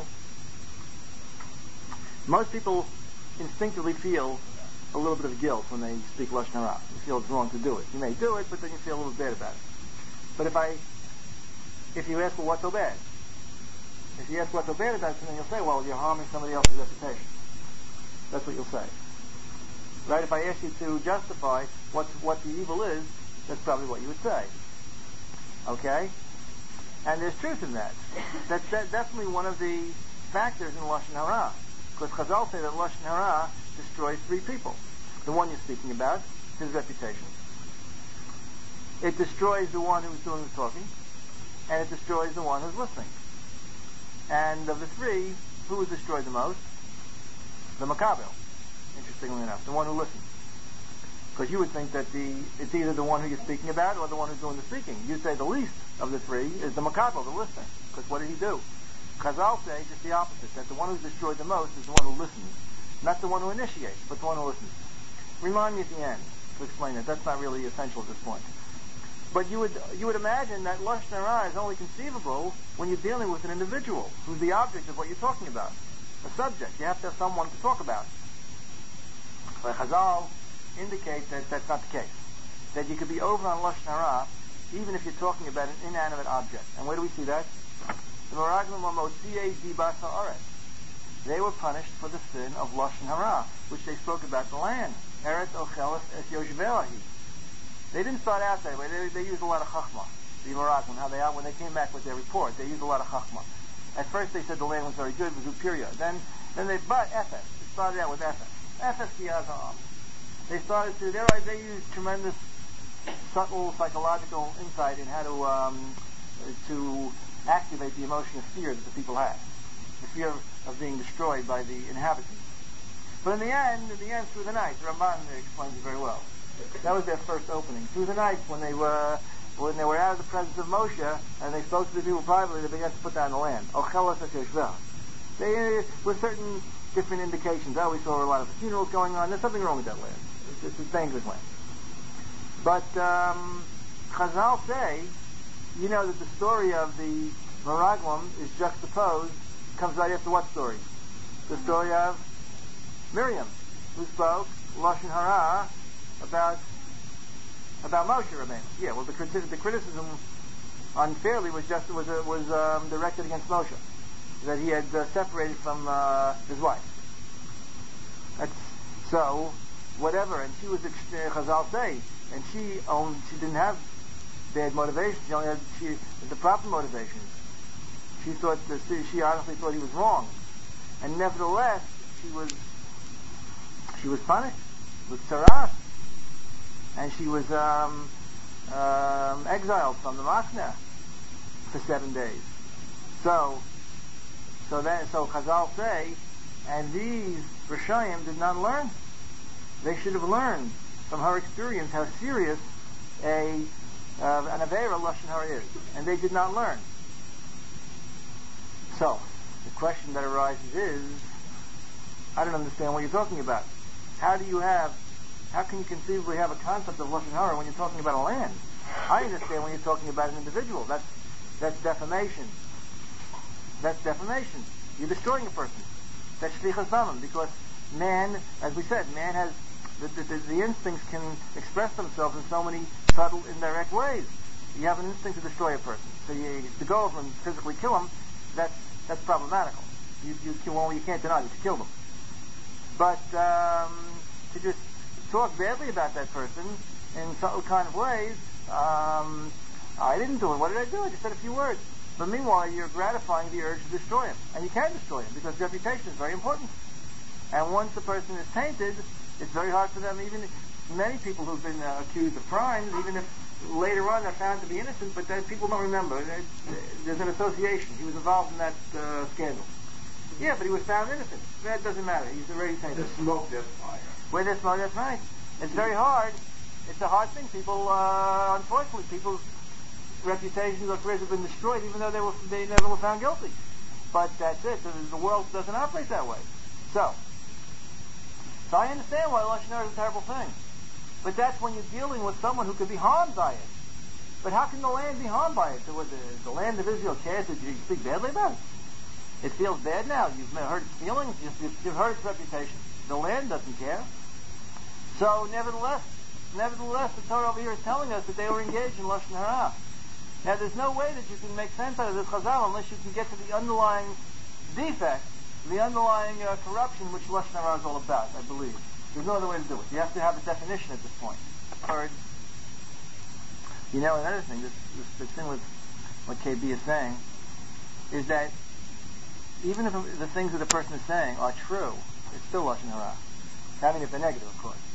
most people instinctively feel a little bit of guilt when they speak Lashon Hara. You feel it's wrong to do it. You may do it, but then you feel a little bad about it. But if I, if you ask, well, what's so bad? If you ask what's so bad about something, you'll say, well, you're harming somebody else's reputation. That's what you'll say. Right? If I ask you to justify what what the evil is, that's probably what you would say. Okay? And there's truth in that. That's that, definitely one of the factors in Lashon Hara. Because Chazal say that Lashon Hara destroys three people. The one you're speaking about, his reputation. It destroys the one who's doing the talking, and it destroys the one who's listening. And of the three, who was destroyed the most? The Makabel, interestingly enough, the one who listens. Because you would think that the it's either the one who you're speaking about or the one who's doing the speaking. You'd say the least of the three is the Makabel, the listener. Because what did he do? Chazal say just the opposite, that the one who's destroyed the most is the one who listens. Not the one who initiates, but the one who listens. Remind me at the end to explain that. That's not really essential at this point. But you would you would imagine that Lashon Hara is only conceivable when you're dealing with an individual who's the object of what you're talking about. A subject. You have to have someone to talk about. But Chazal indicate that that's not the case. That you could be over on Lashon Hara even if you're talking about an inanimate object. And where do we see that? The Meraglim were Motziei Dibas Haaretz. They were punished for the sin of Lashon Hara, which they spoke about the land. Eretz Ocheles Es Yoshvelahi. They didn't start out that way. They, they used a lot of chachma. The Meraglim, how they when they came back with their report, they used a lot of chachma. At first they said the land was very good, it was superior. Then, then they, but Ephes. It started out with Ephes. Ephes Kiyazam. They started to, they, they used tremendous, subtle psychological insight in how to, um, to activate the emotion of fear that the people had. The fear of, of being destroyed by the inhabitants. But in the end, in the end, through the night, the Ramban explains it very well. That was their first opening. Through the night, when they were when they were out of the presence of Moshe, and they spoke to the people privately, they began to put down the land. Ochelas HaKeshvel. They, uh, with certain different indications. I always saw a lot of funerals going on. There's something wrong with that land. It's, it's a dangerous land. But um, Chazal say, you know, that the story of the Meraglim is juxtaposed, comes right after what story? The story of Miriam, who spoke Lashon Hara about about Moshe Rabbeinu. Yeah, well, the, criti- the criticism unfairly was just was uh, was um, directed against Moshe, that he had uh, separated from uh, his wife. That's, so, whatever, and she was uh, Chazal say, and she owned, she didn't have bad motivation. She only had she the proper motivation. She thought that she honestly thought he was wrong, and nevertheless, she was she was punished with tzaras. And she was um, um, exiled from the Machna for seven days. So, so that so Chazal say, and these Rishayim did not learn. They should have learned from her experience how serious a uh, an Aveira Lashon Hara is, and they did not learn. So, the question that arises is, I don't understand what you're talking about. How do you have How can you conceivably have a concept of Lashon Hara when you're talking about a land? I understand when you're talking about an individual. That's that's defamation. That's defamation. You're destroying a person. That's shlichus damim, because man, as we said, man has the, the, the, the instincts can express themselves in so many subtle, indirect ways. You have an instinct to destroy a person. So you, to go over and physically kill him, that's that's problematical. You you kill, well, you can't deny that you killed him. But um, to just talk badly about that person in some kind of ways, um, I didn't do it. What did I do? I just said a few words. But meanwhile, you're gratifying the urge to destroy him. And you can destroy him, because reputation is very important. And once the person is tainted, it's very hard for them, even many people who've been uh, accused of crimes, even if later on they're found to be innocent, but then people don't remember. There's an association. He was involved in that uh, scandal. Yeah, but he was found innocent. That doesn't matter. He's already tainted. The smoke, there's fire. Where there's smoke, that's right. It's very hard. It's a hard thing. People, uh, unfortunately, people's reputations or careers have been destroyed, even though they were they never were found guilty. But that's it. The, the world doesn't operate that way. So, so I understand why Lashon Hara is a terrible thing. But that's when you're dealing with someone who could be harmed by it. But how can the land be harmed by it? The, the, the land of Israel cares that you speak badly about it. It feels bad now. You've hurt its feelings. You've, you've hurt its reputation. The land doesn't care. So, nevertheless, nevertheless, the Torah over here is telling us that they were engaged in Lashon Hara. Now, there's no way that you can make sense out of this Chazal unless you can get to the underlying defect, the underlying uh, corruption which Lashon Hara is all about, I believe. There's no other way to do it. You have to have a definition at this point. Third, you know, another thing, this, this, this thing with what K B is saying, is that even if the things that the person is saying are true, it's still lashon hara. I mean, if they're negative, of course.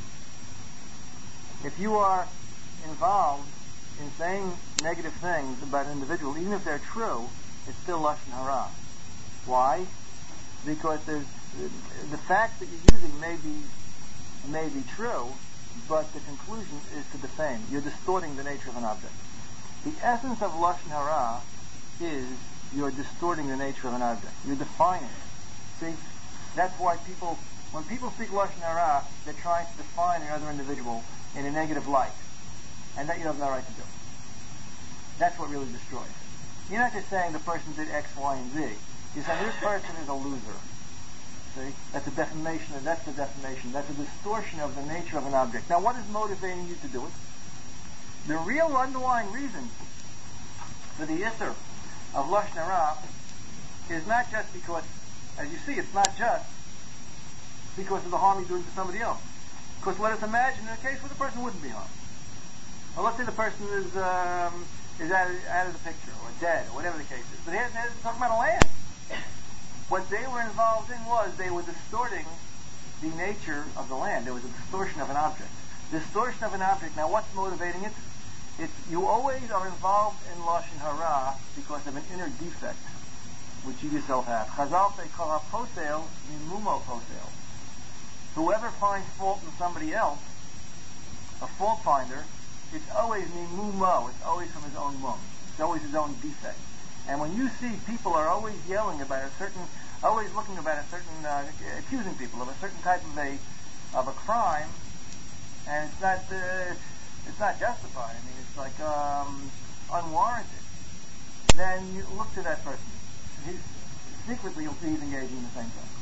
If you are involved in saying negative things about an individual, even if they're true, it's still lashon hara. Why? Because there's the fact that you're using may be may be true, but the conclusion is to defame. You're distorting the nature of an object. The essence of lashon hara is you're distorting the nature of an object. You're defining it. See, that's why people, when people speak lashon hara, they're trying to define another individual in a negative light, and that you have no right to do. That's what really destroys. You're not just saying the person did X, Y, and Z. You're saying this person is a loser. See? That's a defamation, and that's a defamation. That's a distortion of the nature of an object. Now, what is motivating you to do it? The real underlying reason for the issur of lashon hara is not just because, as you see, it's not just because of the harm you're doing to somebody else. Because let us imagine in a case where the person wouldn't be harmed. Well, let's say the person is um, is out of, out of the picture, or dead, or whatever the case is. But here, they're talking about a land. What they were involved in was they were distorting the nature of the land. There was a distortion of an object. Distortion of an object. Now, what's motivating it? It's, you always are involved in lashon hara because of an inner defect, which you yourself have. Chazal say, "Kol haposel mimumo posel." Whoever finds fault in somebody else, a fault finder, it's always mimumo. It's always from his own mum. It's always his own defect. And when you see people are always yelling about a certain, always looking about a certain, uh, accusing people of a certain type of a of a crime, and it's not uh, it's not justified. I mean, it's like um, unwarranted. Then you look to that person. He's, secretly, you'll see he's engaging in the same thing.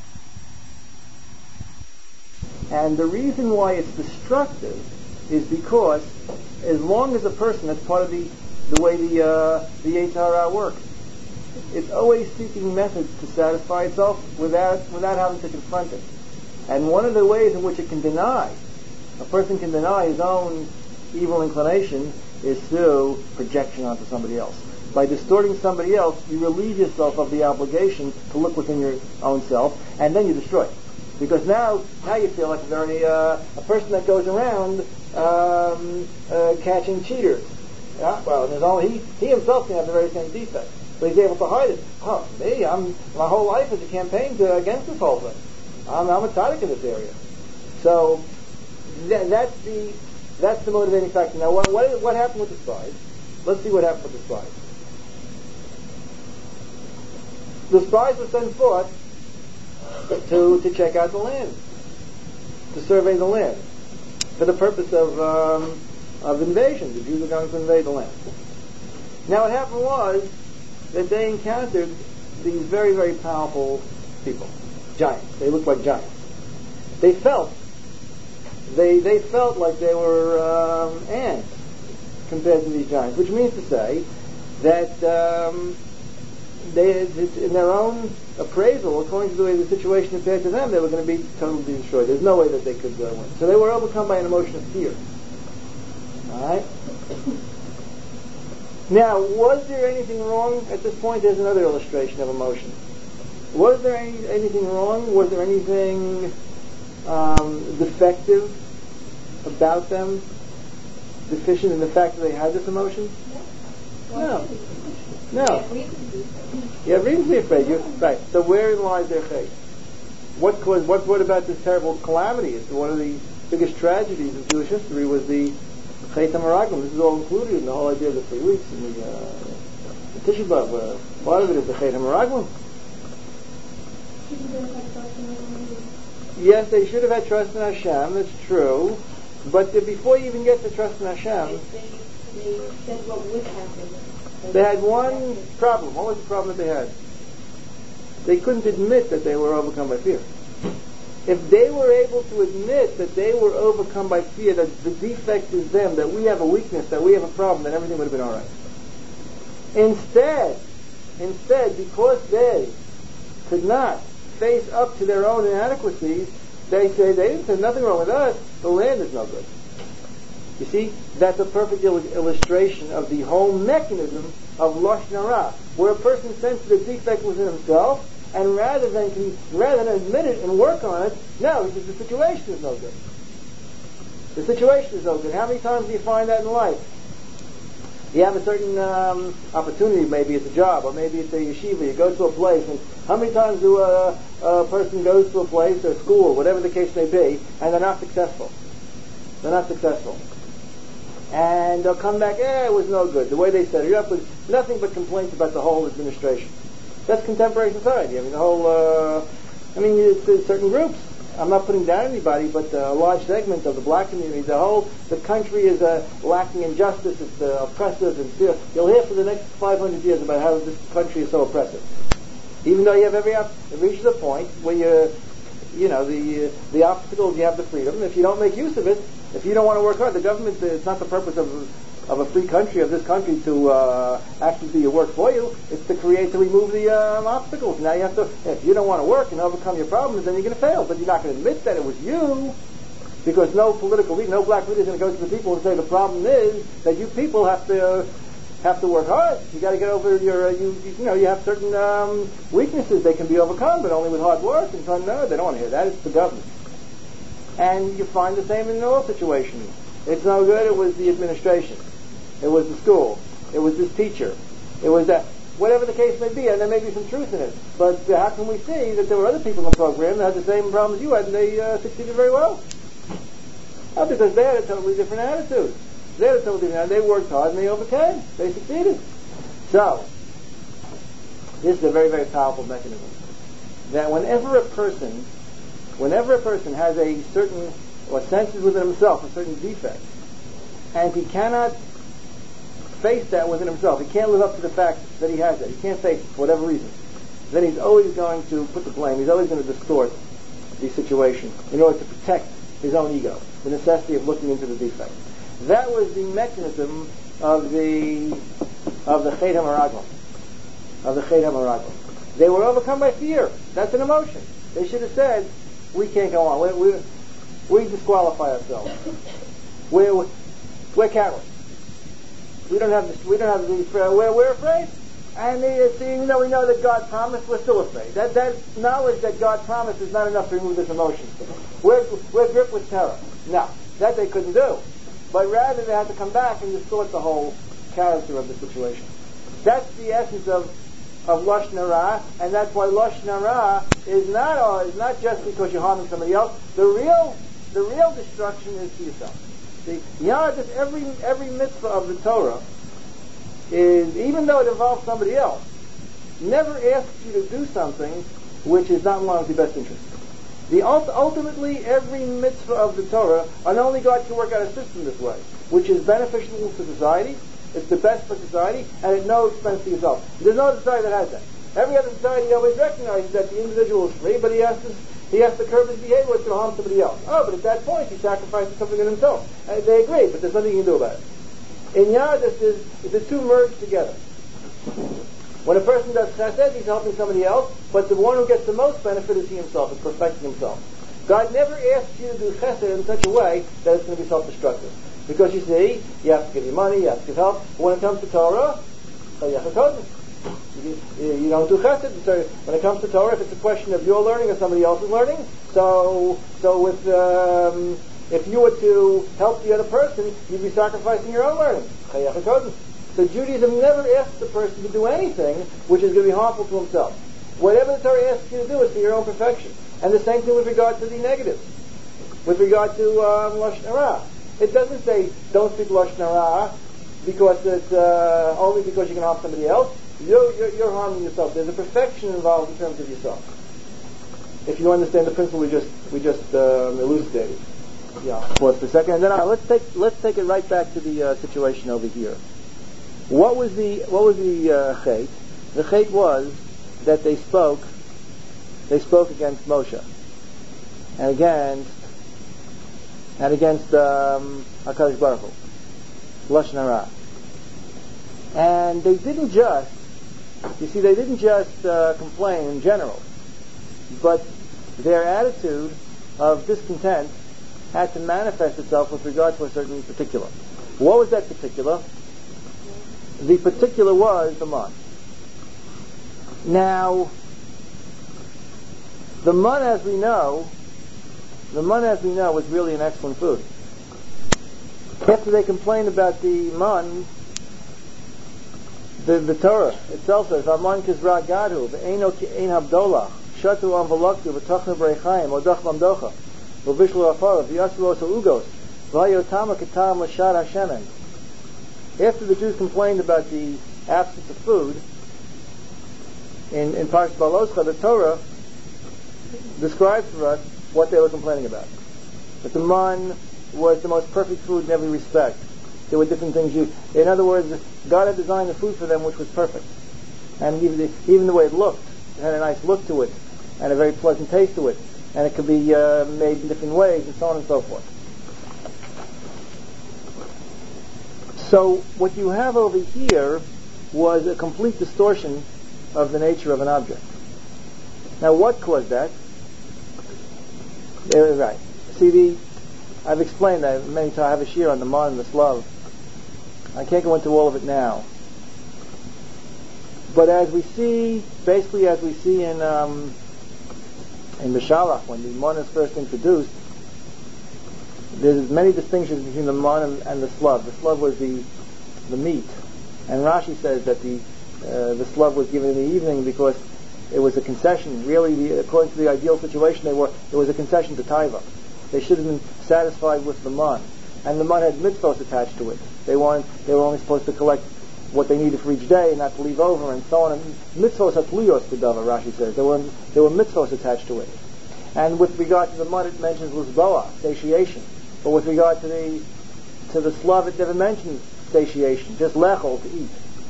And the reason why it's destructive is because as long as a person, that's part of the the way the uh, the Yetzer Hara works, it's always seeking methods to satisfy itself without without having to confront it. And one of the ways in which it can deny, a person can deny his own evil inclination, is through projection onto somebody else. By distorting somebody else, you relieve yourself of the obligation to look within your own self, and then you destroy it. Because now, now you feel like a very uh, a person that goes around um, uh, catching cheaters. Yeah, well, there's only he, he himself can have the very same defect, but he's able to hide it. Oh, me, I'm my whole life is a campaign to, against this whole thing. I'm, I'm a tzaddik in this area. So th- that's the that's the motivating factor. Now, what what, what happened with the spies? Let's see what happened with the spies. The spies were sent forth to to check out the land, to survey the land, for the purpose of um, of invasion. The Jews were going to invade the land. Now, what happened was that they encountered these very, very powerful people, giants. They looked like giants. They felt they they felt like they were um, ants compared to these giants, which means to say that um, they, in their own appraisal, according to the way the situation appeared to them, they were going to be totally destroyed. There's no way that they could uh, win. So they were overcome by an emotion of fear. All right. Now, was there anything wrong at this point? There's another illustration of emotion. Was there any, anything wrong? Was there anything um, defective about them? Deficient in the fact that they had this emotion? No. No. You have reason to be afraid. You're, right. So wherein lies their faith? What caused? What brought about this terrible calamity? It's one of the biggest tragedies of Jewish history was the Chet HaMeraglim. This is all included in the whole idea of the three weeks and the, uh, the Tisha B'Av, where part of it is the Chet HaMeraglim. Yes, they should have had trust in Hashem. That's true. But uh, before you even get to trust in Hashem, they, they said what would happen. They had one problem. What was the problem that they had? They couldn't admit that they were overcome by fear. If they were able to admit that they were overcome by fear, that the defect is them, that we have a weakness, that we have a problem, then everything would have been all right. Instead, instead, because they could not face up to their own inadequacies, they say, they didn't say nothing wrong with us, the land is no good. You see, that's a perfect il- illustration of the whole mechanism of Lashon Hara, where a person senses a defect within himself, and rather than rather than admit it and work on it, no, he says the situation is no good. The situation is no good. How many times do you find that in life? You have a certain um, opportunity, maybe it's a job, or maybe it's a yeshiva, you go to a place, and how many times do a, a person goes to a place, or school, whatever the case may be, and they're not successful? They're not successful. And they'll come back, eh, it was no good. The way they set it up was nothing but complaints about the whole administration. That's contemporary society. I mean, the whole, uh, I mean, it's, it's certain groups. I'm not putting down anybody, but uh, a large segment of the black community, the whole, the country is uh, lacking in justice, it's uh, oppressive, and still, you'll hear for the next five hundred years about how this country is so oppressive. Even though you have every, op- it reaches a point where you, you know, the uh, the obstacles, you have the freedom. If you don't make use of it, if you don't want to work hard, the government, it's not the purpose of of a free country, of this country, to uh, actually do your work for you. It's to create, to remove the um, obstacles. Now you have to, if you don't want to work and overcome your problems, then you're going to fail. But you're not going to admit that it was you, because no political leader, no black leader is going to go to the people and say the problem is that you people have to uh, have to work hard. You got to get over your, uh, you, you know, you have certain um, weaknesses. They can be overcome, but only with hard work. And so, no, they don't want to hear that. It's the government. And you find the same in all situations. It's no good. It was the administration. It was the school. It was this teacher. It was that. Whatever the case may be, and there may be some truth in it. But uh, how can we see that there were other people in the program that had the same problems you had, and they uh, succeeded very well? Well, because they had a totally different attitude. They had a totally different attitude. They worked hard, and they overcame. They succeeded. So, this is a very, very powerful mechanism. That whenever a person, whenever a person has a certain, or senses within himself, a certain defect, and he cannot face that within himself, he can't live up to the fact that he has it, he can't face it for whatever reason, then he's always going to put the blame, he's always going to distort the situation in order to protect his own ego, the necessity of looking into the defect. That was the mechanism of the of the Chet HaMeraglim, of the Chet HaMeraglim. They were overcome by fear. That's an emotion. They should have said, we can't go on. We, we, we disqualify ourselves. We're, we're cowards. We don't have the, we don't have the, uh, we're, we're afraid. And they, see, even though we know that God promised, we're still afraid. That, that knowledge that God promised is not enough to remove this emotion. We're, we're gripped with terror. No, that they couldn't do. But rather they had to come back and distort the whole character of the situation. That's the essence of, of Lashon Hara, and that's why Lashon Hara is not, uh, is not just because you're harming somebody else. The real, the real destruction is to yourself. See, yeah, just every every mitzvah of the Torah is, even though it involves somebody else, never asks you to do something which is not in line with your best interest. The ult- ultimately, every mitzvah of the Torah, and only God can work out a system this way, which is beneficial to society, it's the best for society, and at no expense to yourself. There's no society that has that. Every other society always recognizes that the individual is free, but he has to he has to curb his behavior to harm somebody else. Oh, but at that point he sacrifices something in himself. And they agree, but there's nothing you can do about it. In Yardis, is the two merge together. When a person does chesed, he's helping somebody else, but the one who gets the most benefit is he himself, is perfecting himself. God never asks you to do chesed in such a way that it's going to be self-destructive. Because you see, you have to give your money, you have to give help. But when it comes to Torah, you, you don't do chesed. So when it comes to Torah, if it's a question of your learning or somebody else's learning, so so with um, if you were to help the other person, you'd be sacrificing your own learning. So Judaism never asks the person to do anything which is going to be harmful to himself. Whatever the Torah asks you to do is for your own perfection. And the same thing with regard to the negatives. With regard to um, Lashon Hara. It doesn't say, don't speak Lashon Hara because it's uh, only because you can harm somebody else. You're, you're, you're harming yourself. There's a perfection involved in terms of yourself. If you understand the principle we just we just um, elucidated. Yeah. Pause for a second, and then uh, let's take let's take it right back to the uh, situation over here. What was the what was the uh, chet? The chet was that they spoke they spoke against Moshe and against and against um, HaKadosh Baruch Hu, Lashon Hara. And they didn't just, you see, they didn't just uh, complain in general, but their attitude of discontent had to manifest itself with regard to a certain particular. What was that particular? The particular was the mind. Now, The mun, as we know, the mun, as we know, was really an excellent food. After they complained about the mun, the, the Torah itself says, "Aman kizra gadu, ve'eno ki'ein habdolah, shatu am v'loktu, v'tochnu b'reichayim, odach mamdocha, v'vishlu afara, v'yasu osa ugos, v'ayotama k'tam l'shad hashemen." After the Jews complained about the absence of food, in, in Parshas Baloscha, the Torah describes for us what they were complaining about. That the man was the most perfect food in every respect. There were different things used. In other words, God had designed the food for them which was perfect. And even the, even the way it looked, it had a nice look to it, and a very pleasant taste to it. And it could be uh, made in different ways, and so on and so forth. So what you have over here was a complete distortion of the nature of an object. Now what caused that? They're right. See, the, I've explained that many times. I have a shir on the man and the slav. I can't go into all of it now. But as we see, basically as we see in um, in Mishalach, when the man is first introduced, there's many distinctions between the man and, and the slav. The slav was the the meat, and Rashi says that the uh, the slav was given in the evening because it was a concession. Really, the, according to the ideal situation, they were it was a concession to taiva. They should have been satisfied with the man, and the man had mitzvahs attached to it. They weren't. They were only supposed to collect what they needed for each day, and not to leave over, and so on. And mitzvahs hatliyos b'davar, Rashi says there were there were mitzvahs attached to it. And with regard to the man, it mentions luzboa, satiation. But with regard to the to the slav, it never mentions satiation, just lechol, to eat.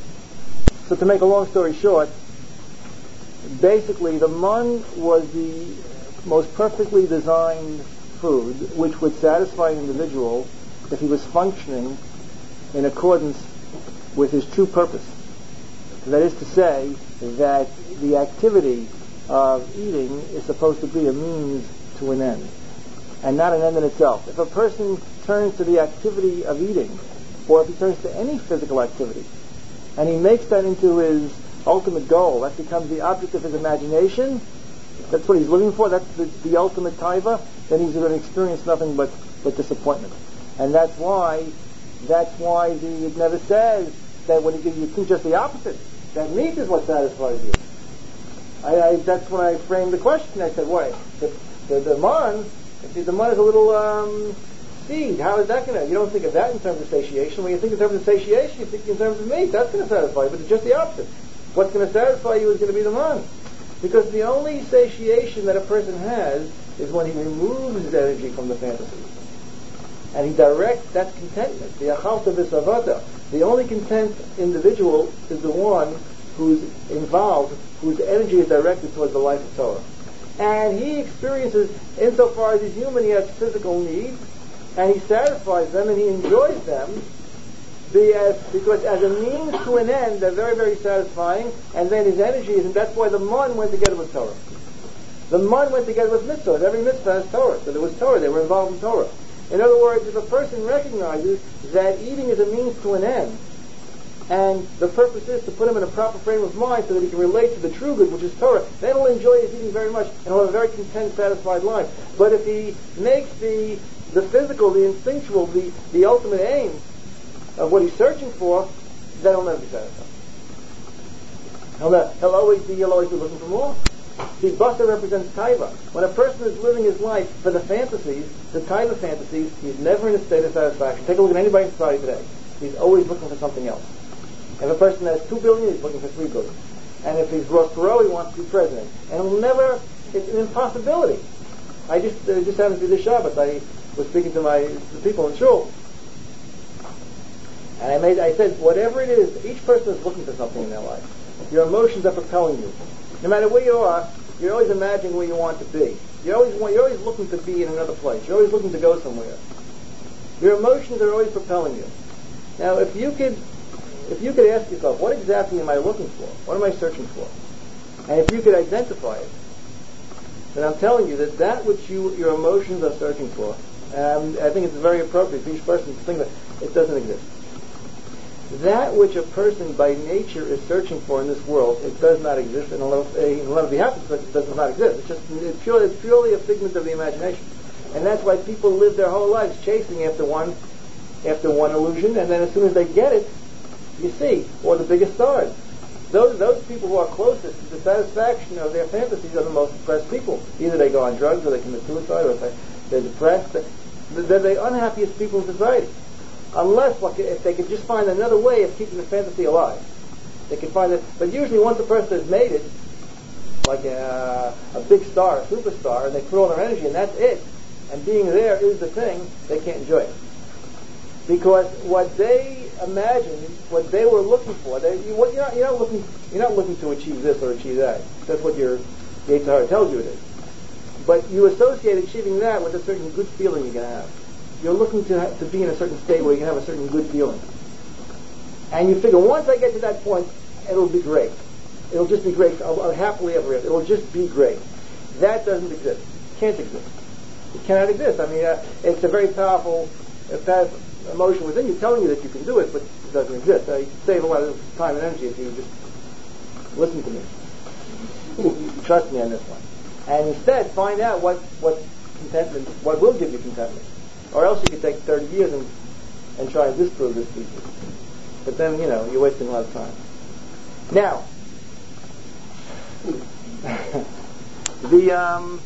So to make a long story short, basically the man was the most perfectly designed food which would satisfy an individual if he was functioning in accordance with his true purpose. That is to say, that the activity of eating is supposed to be a means to an end, and not an end in itself. If a person turns to the activity of eating, or if he turns to any physical activity, and he makes that into his ultimate goal, that becomes the object of his imagination, that's what he's living for, that's the, the ultimate taiva, then he's going to experience nothing but, but disappointment. And that's why that's why the, it never says that when he gives you food, just the opposite. That meat is what satisfies you. I, I, that's when I framed the question. I said, wait, the, the, the man, see, the man is a little um, seed. How is that going to, you don't think of that in terms of satiation. When you think in terms of satiation, you think in terms of meat. That's going to satisfy you, but it's just the opposite. What's going to satisfy you is going to be the man. Because the only satiation that a person has is when he removes his energy from the fantasy. And he directs that contentment, the achalta v'savata. The only content individual is the one who's involved, whose energy is directed towards the life of Torah. And he experiences, insofar as he's human, he has physical needs, and he satisfies them and he enjoys them, be as, because as a means to an end, they're very, very satisfying, and then his energy is, and that's why the man went together with Torah. The man went together with mitzvahs. Every mitzvah has Torah, so there was Torah, they were involved in Torah. In other words, if a person recognizes that eating is a means to an end, and the purpose is to put him in a proper frame of mind so that he can relate to the true good, which is Torah, then he'll enjoy his eating very much and he'll have a very content, satisfied life. But if he makes the the physical, the instinctual, the, the ultimate aim of what he's searching for, then he'll never be satisfied. He'll, never, he'll always be he'll always be looking for more. See, Basa represents taiva. When a person is living his life for the fantasies, the taiva fantasies, he's never in a state of satisfaction. Take a look at anybody in society today. He's always looking for something else. If a person has two billion, he's looking for three billion. And if he's Ross Perot, he wants to be president. And he'll never, it's an impossibility. I just, uh, just happened to be this Shabbat. I was speaking to my the people in shul. And I made, I said, whatever it is, each person is looking for something in their life. Your emotions are propelling you. No matter where you are, you're always imagining where you want to be. You're always want, you're always looking to be in another place. You're always looking to go somewhere. Your emotions are always propelling you. Now, if you could, if you could ask yourself, what exactly am I looking for? What am I searching for? And if you could identify it, then I'm telling you that that which you, your emotions are searching for, um, I think it's very appropriate for each person to think that it doesn't exist. that which a person by nature is searching for in this world, it does not exist, and unless it happens, but it does not exist. It's just it's purely, it's purely a figment of the imagination, and that's why people live their whole lives chasing after one, after one illusion, and then as soon as they get it, you see, or the biggest stars. Those those people who are closest to the satisfaction of their fantasies are the most depressed people. Either they go on drugs, or they commit suicide, or they, they're depressed. They're the unhappiest people in society. Unless, like, if they could just find another way of keeping the fantasy alive. They can find it. But usually once a person has made it, like a, a big star, a superstar, and they put all their energy, and that's it, and being there is the thing, they can't enjoy it. Because what they imagined, what they were looking for, they, you, what, you're, not, you're, not looking, you're not looking to achieve this or achieve that. That's what your Yetzer Hara tells you it is. But you associate achieving that with a certain good feeling you're going to have. You're looking to ha- to be in a certain state where you can have a certain good feeling. And you figure, once I get to that point, it'll be great. It'll just be great. I'll, I'll happily ever after. It'll just be great. That doesn't exist. Can't exist. It cannot exist. I mean, uh, it's a very powerful, uh, powerful emotion within you telling you that you can do it, but it doesn't exist. Uh, you save a lot of time and energy if you just listen to me. Trust me on this one. And instead, find out what, what contentment, what will give you contentment. Or else you could take thirty years and, and try and disprove this thesis. But then, you know, you're wasting a lot of time. Now, the um,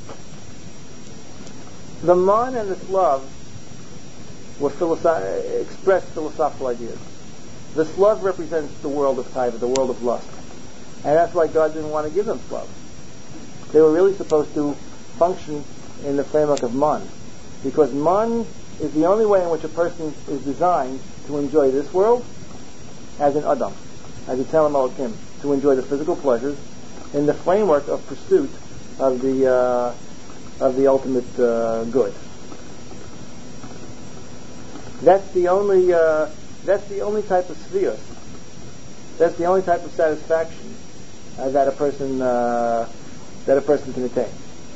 the man and the Slav were philosoph- expressed philosophical ideas. The Slav represents the world of Taiva, the world of lust. And that's why God didn't want to give them Slav. They were really supposed to function in the framework of man. Because man is the only way in which a person is designed to enjoy this world as an Adam, as a Tzelem Elokim, to enjoy the physical pleasures in the framework of pursuit of the uh, of the ultimate uh, good. That's the only uh, that's the only type of spheres. That's the only type of satisfaction uh, that a person uh, that a person can attain.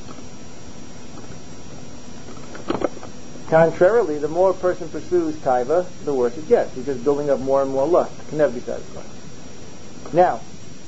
Contrarily, the more a person pursues taiva, the worse it gets. He's just building up more and more lust. It can never be satisfied. Now,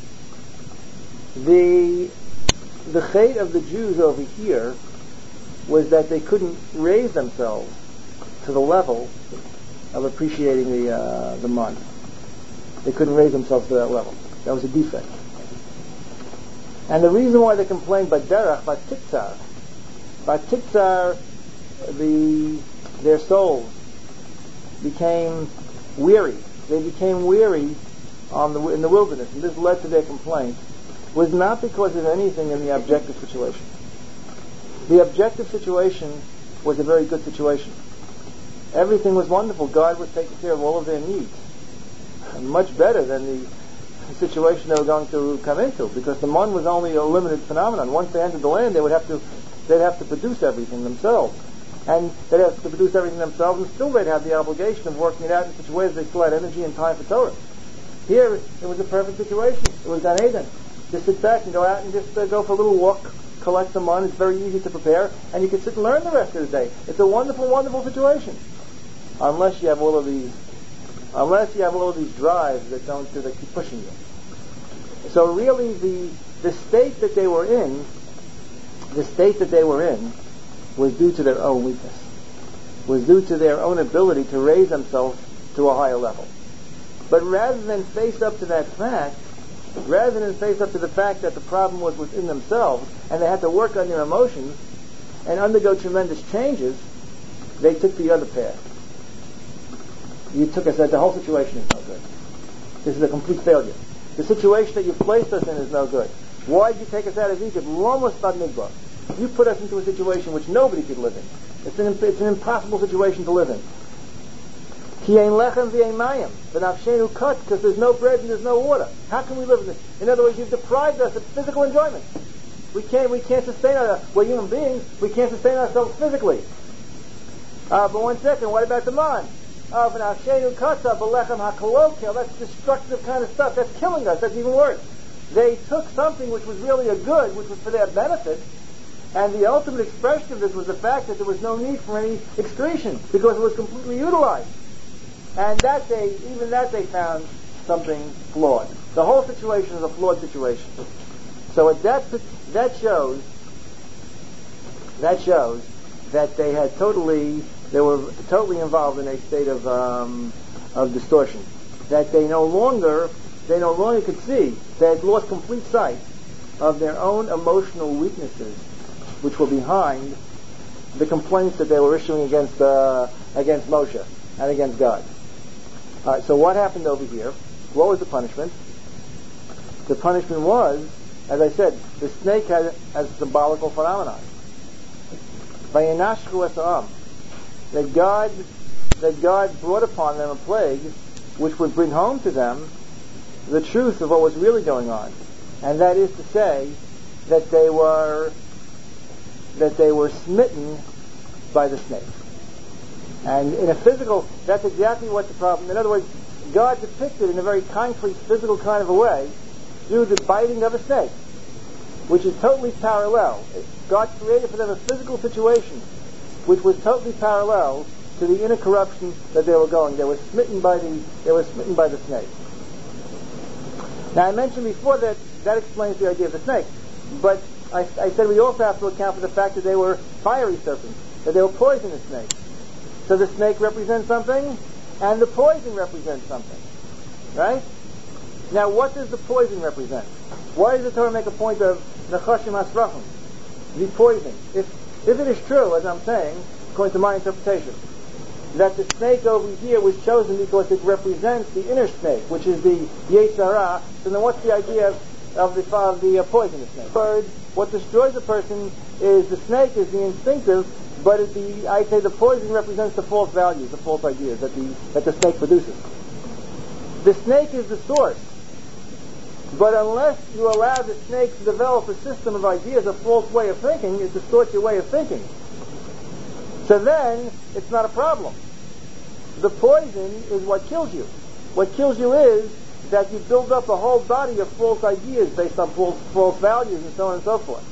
the the chait of the Jews over here was that they couldn't raise themselves to the level of appreciating the uh, the man. They couldn't raise themselves to that level. That was a defect. And the reason why they complained by derech, by tiktzar, by tiktzar, the their souls became weary. They became weary on the in the wilderness, and this led to their complaint. Was not because of anything in the objective situation. The objective situation was a very good situation. Everything was wonderful. God was taking care of all of their needs, much better than the situation they were going to come into, because the man was only a limited phenomenon. Once they entered the land, they would have to they'd have to produce everything themselves. And they'd have to produce everything themselves, and still they'd have the obligation of working it out in such a way that they still had energy and time for Torah. Here, it was a perfect situation. It was Gan Eden. Just sit back and go out and just uh, go for a little walk, collect some money. It's very easy to prepare, and you can sit and learn the rest of the day. It's a wonderful, wonderful situation. Unless you have all of these, unless you have all of these drives that don't, that keep pushing you. So really, the the state that they were in, the state that they were in, was due to their own weakness, was due to their own ability to raise themselves to a higher level. But rather than face up to that fact, rather than face up to the fact that the problem was within themselves and they had to work on their emotions and undergo tremendous changes, they took the other path. You took us that the whole situation is no good. This is a complete failure. The situation that you placed us in is no good. Why did you take us out of Egypt? You put us into a situation which nobody could live in. It's an, it's an impossible situation to live in. Because there's no bread and there's no water. How can we live in this? In other words, you've deprived us of physical enjoyment. We can't, we can't sustain ourselves. We're human beings. We can't sustain ourselves physically. Uh, but one second, what about the man? Uh, that's destructive kind of stuff. That's killing us. That's even worse. They took something which was really a good, which was for their benefit, and the ultimate expression of this was the fact that there was no need for any excretion, because it was completely utilized. And that they, even that they found something flawed. The whole situation is a flawed situation. So it, that that shows that shows that they had totally they were totally involved in a state of um, of distortion. That they no longer they no longer could see. They had lost complete sight of their own emotional weaknesses, which were behind the complaints that they were issuing against uh, against Moshe and against God. All right. So what happened over here? What was the punishment? The punishment was, as I said, the snake has as a symbolical phenomenon. Vayinashku esa'am, that God, that God brought upon them a plague, which would bring home to them the truth of what was really going on, and that is to say, that they were, that they were smitten by the snake. And in a physical, that's exactly what the problem. In other words, God depicted in a very concrete, physical kind of a way through the biting of a snake, which is totally parallel. God created for them a physical situation which was totally parallel to the inner corruption that they were going. They were smitten by the they were smitten by the snake. Now I mentioned before that that explains the idea of the snake, but I, I said we also have to account for the fact that they were fiery serpents, that they were poisonous snakes. So the snake represents something, and the poison represents something, right? Now, what does the poison represent? Why does the Torah make a point of nechashim asrachim, the poison? If if it is true, as I'm saying, according to my interpretation, that the snake over here was chosen because it represents the inner snake, which is the Yetzer Hara, so then what's the idea of, of the of the uh, poisonous snake? Third, what destroys a person is the snake is the instinctive, but it the I say the poison represents the false values, the false ideas that the that the snake produces. The snake is the source. But unless you allow the snake to develop a system of ideas, a false way of thinking, it distorts your way of thinking. So then, it's not a problem. The poison is what kills you. What kills you is that you build up a whole body of false ideas based on false, false values and so on and so forth.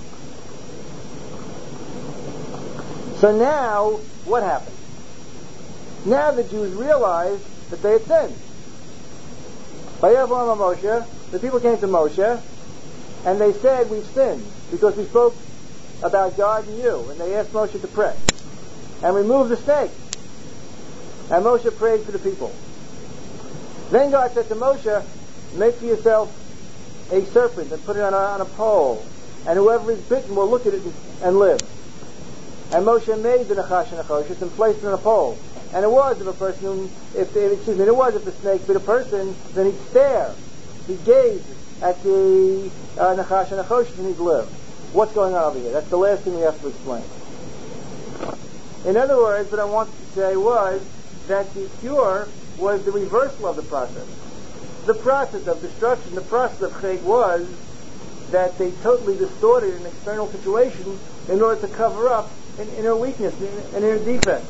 So now, what happened? Now the Jews realized that they had sinned. Vayavam Moshe, the people came to Moshe, and they said, we've sinned, because we spoke about God and you. And they asked Moshe to pray. And remove the snake. And Moshe prayed for the people. Then God said to Moshe, make for yourself a serpent and put it on a, on a pole. And whoever is bitten will look at it and, and live. And Moshe made the Nachash and Nachoshes and placed it on a pole. And it was if a person, who, if excuse me, it was if the snake bit a person, then he'd stare. He'd gaze at the uh, Nachash and Nachoshes and he'd live. What's going on over here? That's the last thing we have to explain. In other words, what I wanted to say was that the cure was the reversal of the process. The process of destruction, the process of chait was that they totally distorted an external situation in order to cover up an inner weakness, an inner defect.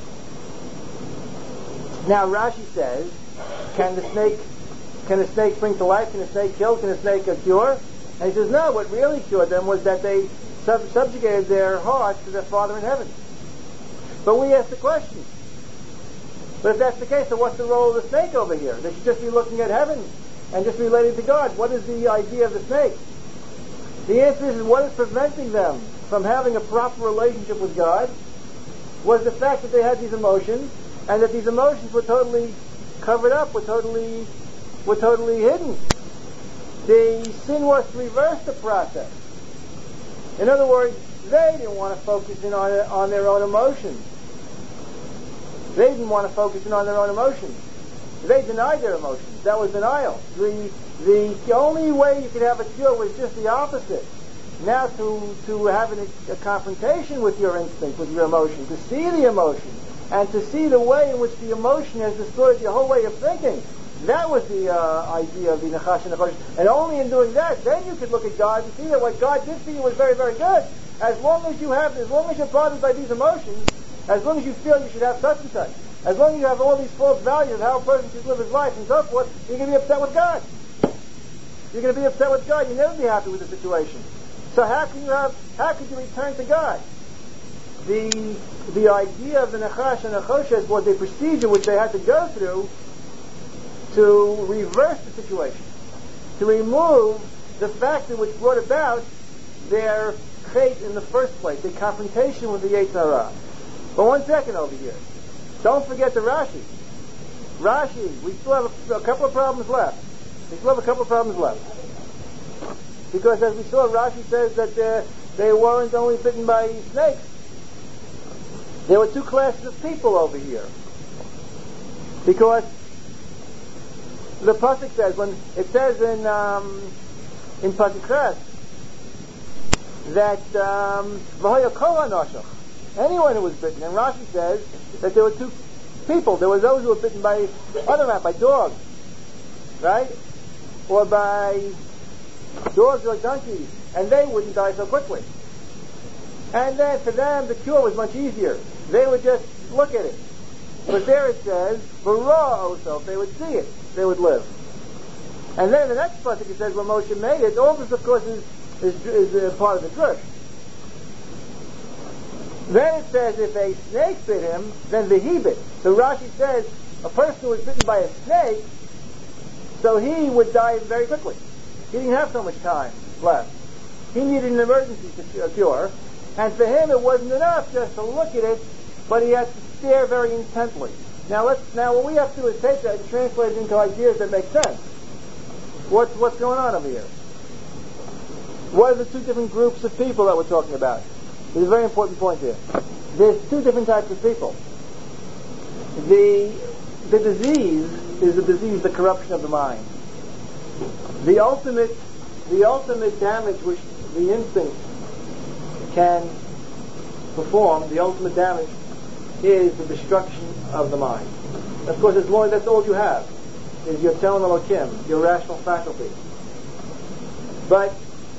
Now Rashi says, can the snake can the snake bring to life? Can the snake kill? Can the snake uh, cure? And he says, no, what really cured them was that they sub- subjugated their hearts to their Father in heaven. But we ask the question, but if that's the case, then what's the role of the snake over here? They should just be looking at heaven and just relating to God. What is the idea of the snake? The answer is, what is preventing them from having a proper relationship with God was the fact that they had these emotions, and that these emotions were totally covered up, were totally, were totally hidden. The sin was to reverse the process. In other words, they didn't want to focus in on, on their own emotions. They didn't want to focus in on their own emotions. They denied their emotions. That was denial. The, the, the only way you could have a cure was just the opposite. Now to, to have an, a confrontation with your instinct, with your emotion, to see the emotion, and to see the way in which the emotion has distorted your whole way of thinking. That was the uh, idea of the Nachash and Nachoshes. And only in doing that, then you could look at God and see that what God did for you was very, very good. As long as you have, as long as you're bothered by these emotions, as long as you feel you should have such and such, as long as you have all these false values of how a person should live his life and so forth, you're going to be upset with God. You're going to be upset with God. You'll never be happy with the situation. So how can you have? How could you return to God? The the idea of the Nachash and Nachoshes was a procedure which they had to go through to reverse the situation, to remove the factor which brought about their fate in the first place, the confrontation with the Yetzer Hara. But one second over here. Don't forget the Rashi. Rashi, we still have a, a couple of problems left. We still have a couple of problems left. Because as we saw, Rashi says that uh, they weren't only bitten by snakes. There were two classes of people over here. Because the pasuk says, when it says in um, in Pasuk Ches that um, V'hoya kol hanoshach, anyone who was bitten, and Rashi says that there were two people. There were those who were bitten by other rats, by dogs, right, or by dogs or donkeys, and they wouldn't die so quickly. And then for them, the cure was much easier. They would just look at it. But there it says, "V'ra also," if they would see it, they would live. And then the next pasuk it says, when Moshe made it, all this, of course, is is, is uh, part of the drush. Then it says, if a snake bit him, then v'hibit. So Rashi says, a person who was bitten by a snake, so he would die very quickly. He didn't have so much time left. He needed an emergency cure, and for him it wasn't enough just to look at it, but he had to stare very intently. Now let's now what we have to do is take that and translate it into ideas that make sense. What's what's going on over here? What are the two different groups of people that we're talking about? There's a very important point here. There's two different types of people. The the disease is the disease, the corruption of the mind. The ultimate the ultimate damage which the instinct can perform, the ultimate damage is the destruction of the mind. Of course, it's more, that's all you have, is your Tzelem Elokim, your rational faculty. But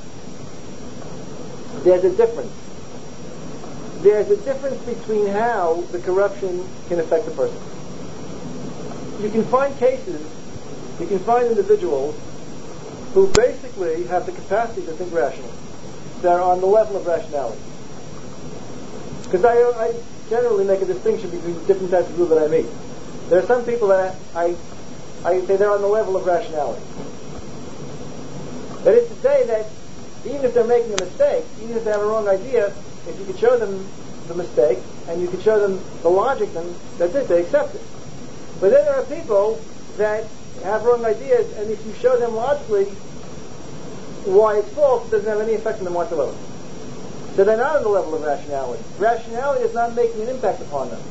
there's a difference. There's a difference between how the corruption can affect a person. You can find cases, you can find individuals who basically have the capacity to think rationally. They're on the level of rationality. Because I, I generally make a distinction between different types of people that I meet. There are some people that I, I say they're on the level of rationality. That is to say that even if they're making a mistake, even if they have a wrong idea, if you could show them the mistake and you could show them the logic, then that's it, they accept it. But then there are people that have wrong ideas, and if you show them logically why it's false, it doesn't have any effect on them whatsoever. So they're not on the level of rationality. Rationality is not making an impact upon them.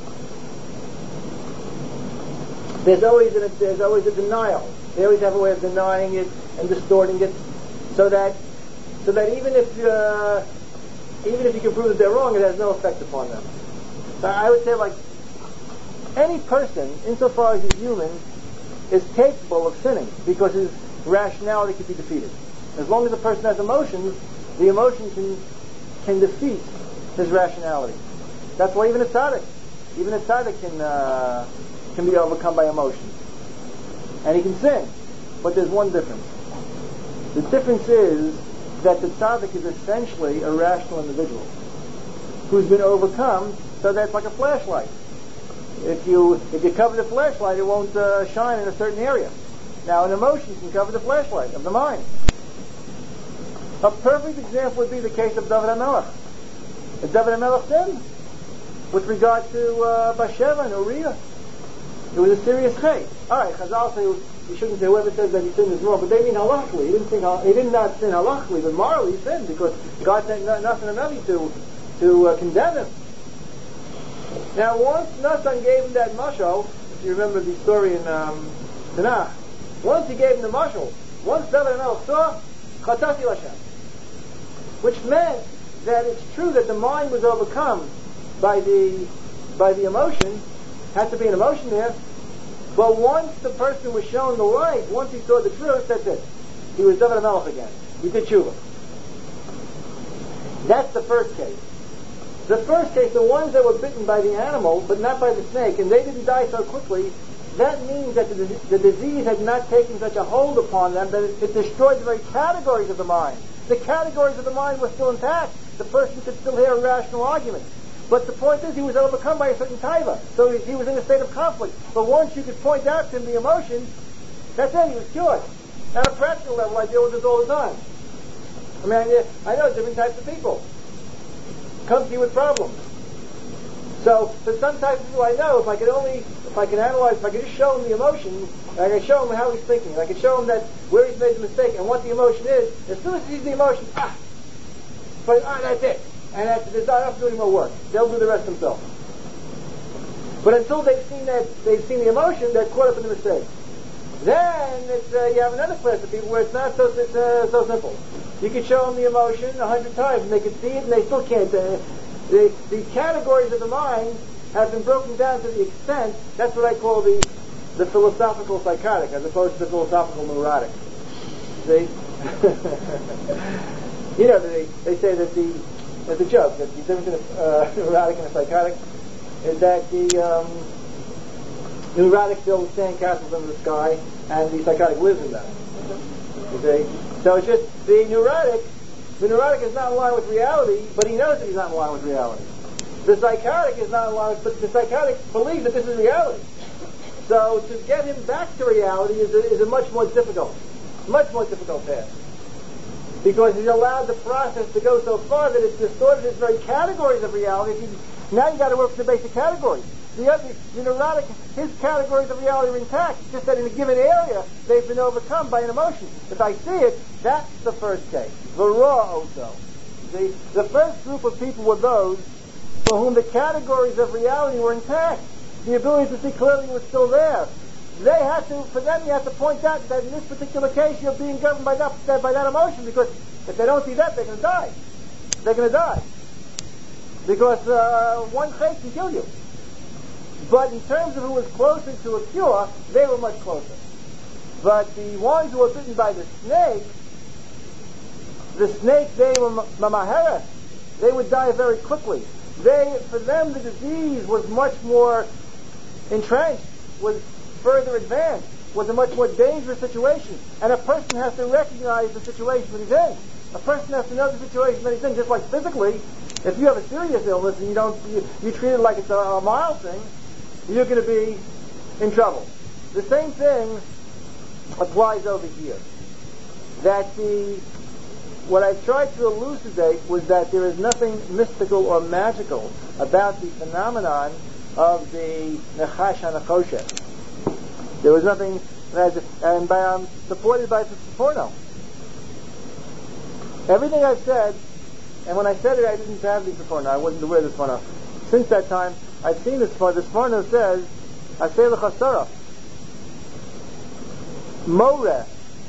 There's always a, there's always a denial. They always have a way of denying it and distorting it, so that so that even if uh, even if you can prove that they're wrong, it has no effect upon them. So I would say, like, any person, insofar as he's human, is capable of sinning because his rationality can be defeated. As long as a person has emotions, the emotion can can defeat his rationality. That's why even a tzaddik, even a tzaddik can uh, can be overcome by emotions, and he can sin. But there's one difference. The difference is that the tzaddik is essentially a rational individual who's been overcome, so that's like a flashlight. If you if you cover the flashlight, it won't uh, shine in a certain area. Now, an emotion can cover the flashlight of the mind. A perfect example would be the case of David HaMelech. Did David HaMelech sin with regard to uh, Bathsheba and Uriah? It was a serious case. All right, Chazal say you shouldn't say whoever says that he sinned is wrong, but they mean halachically. He didn't think he did not sin halachically, but morally he sinned because God sent nothing and nothing to to uh, condemn him. Now, once Nathan gave him that mashal, if you remember the story in um, Tanakh, once he gave him the mashal, once David HaMelech saw, Chatati Lashem, which meant that it's true that the mind was overcome by the by the emotion, had to be an emotion there, but once the person was shown the light, once he saw the truth, that's it. He was David HaMelech again. He did tshuva. That's the first case. The first case, the ones that were bitten by the animal, but not by the snake, and they didn't die so quickly, that means that the, the disease had not taken such a hold upon them that it, it destroyed the very categories of the mind. The categories of the mind were still intact. The person could still hear a rational argument. But the point is, he was overcome by a certain taiva, so he, he was in a state of conflict. But once you could point out to him the emotion, That's it, he was cured. At a practical level, I deal with this all the time. I mean, I, I know different types of people come to you with problems. So, for some types of people I know, if I could only, if I can analyze, if I could just show him the emotion, and I could show him how he's thinking, I could show him that where he's made the mistake and what the emotion is, as soon as he sees the emotion, ah, but ah, that's it. And that's, they don't have to do any more work. They'll do the rest themselves. But until they've seen that, they've seen the emotion, they're caught up in the mistake. Then it's, uh, you have another class of people where it's not so it's, uh, so simple. You can show them the emotion a hundred times, and they can see it, and they still can't. Uh, the, the categories of the mind have been broken down to the extent. That's what I call the the philosophical psychotic, as opposed to the philosophical neurotic. See? You know, they they say that the there's a joke that the difference in a uh, neurotic and a psychotic is that the um, neurotic builds sandcastles in the sky, and the psychotic lives in them. You see? So it's just the neurotic. The neurotic is not in line with reality, but he knows that he's not in line with reality. The psychotic is not in line with, but the psychotic believes that this is reality. So to get him back to reality is a, is a much more difficult, much more difficult task. Because he's allowed the process to go so far that it's distorted his very categories of reality. If you, now you got to work with the basic categories. The other, the neurotic, his categories of reality are intact. It's just that in a given area, they've been overcome by an emotion. If I see it, that's the first case. The raw also. The, the first group of people were those for whom the categories of reality were intact. The ability to see clearly was still there. They had to, for them, you have to point out that in this particular case, you're being governed by that, by that emotion, because if they don't see that, they're going to die. They're going to die. Because uh, one case can kill you. But in terms of who was closer to a cure, they were much closer. But the ones who were bitten by the snake, the snake, they were mamaheret. They would die very quickly. They, for them, the disease was much more entrenched, was further advanced, was a much more dangerous situation. And a person has to recognize the situation that he's in. A person has to know the situation that he's in. Just like physically, if you have a serious illness and you don't, you, you treat it like it's a, a mild thing, you're going to be in trouble. The same thing applies over here. That the, what I tried to elucidate was that there is nothing mystical or magical about the phenomenon of the Nechash HaNechoshet. There was nothing, and by, um, supported by the Seforno. Everything I've said, and when I said it, I didn't have the Seforno. I wasn't aware of the Seforno. Since that time, I've seen this Seforno. The Seforno says, Aseh l'chasara, Moreh,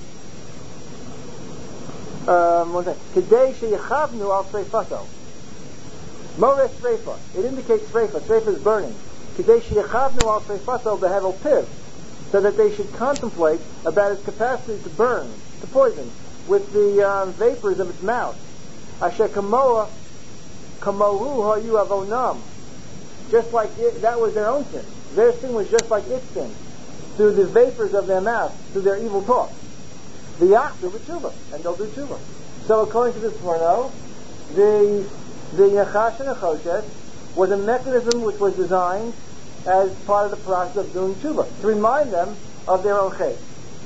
um, what's that? Kedei sheyechavnu al sreifato. Moreh sreifa. It indicates sreifa. Sreifa is burning. Kedei sheyechavnu al sreifato behevel piv. So that they should contemplate about its capacity to burn, to poison, with the um, vapors of its mouth. Asher kamoa, kamohu hayu avonam. Just like it, that was their own sin. Their sin was just like its sin, through the vapors of their mouth, through their evil talk. The yachdu b'tshuva, and they'll do tshuva. So according to this porno, the the Nechash HaNechoshet was a mechanism which was designed as part of the process of doing tshuva, to remind them of their own chet.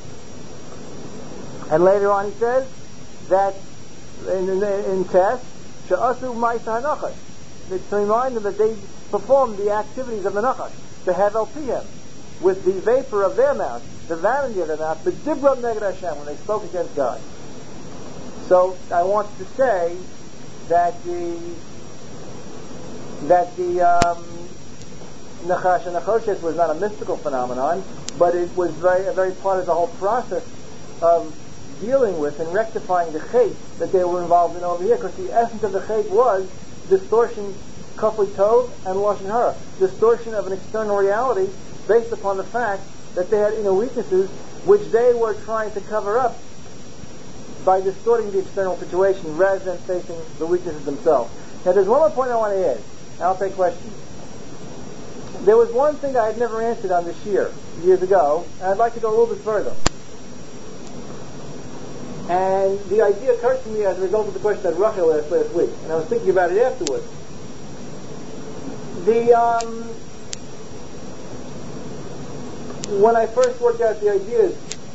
And later on he says that in, in, in test, she'asu ma'isa hanachash, to remind them that they performed the activities of the nachash, to have el pihem, with the vapor of their mouth, the vanity of their mouth, the dibra neged Hashem, when they spoke against God. So I want to say that the that the um, Nechash HaNechoshet was not a mystical phenomenon, but it was very a very part of the whole process of dealing with and rectifying the chet that they were involved in over here, because the essence of the chet was distortion, kafli tov, and lashon hara, distortion of an external reality based upon the fact that they had inner weaknesses which they were trying to cover up by distorting the external situation rather than facing the weaknesses themselves. Now there's one more point I want to add, and I'll take questions. There was one thing I had never answered on this year, years ago, and I'd like to go a little bit further. And the idea occurred to me as a result of the question that Rachel asked last week, and I was thinking about it afterwards. The, um, when I first worked out the ideas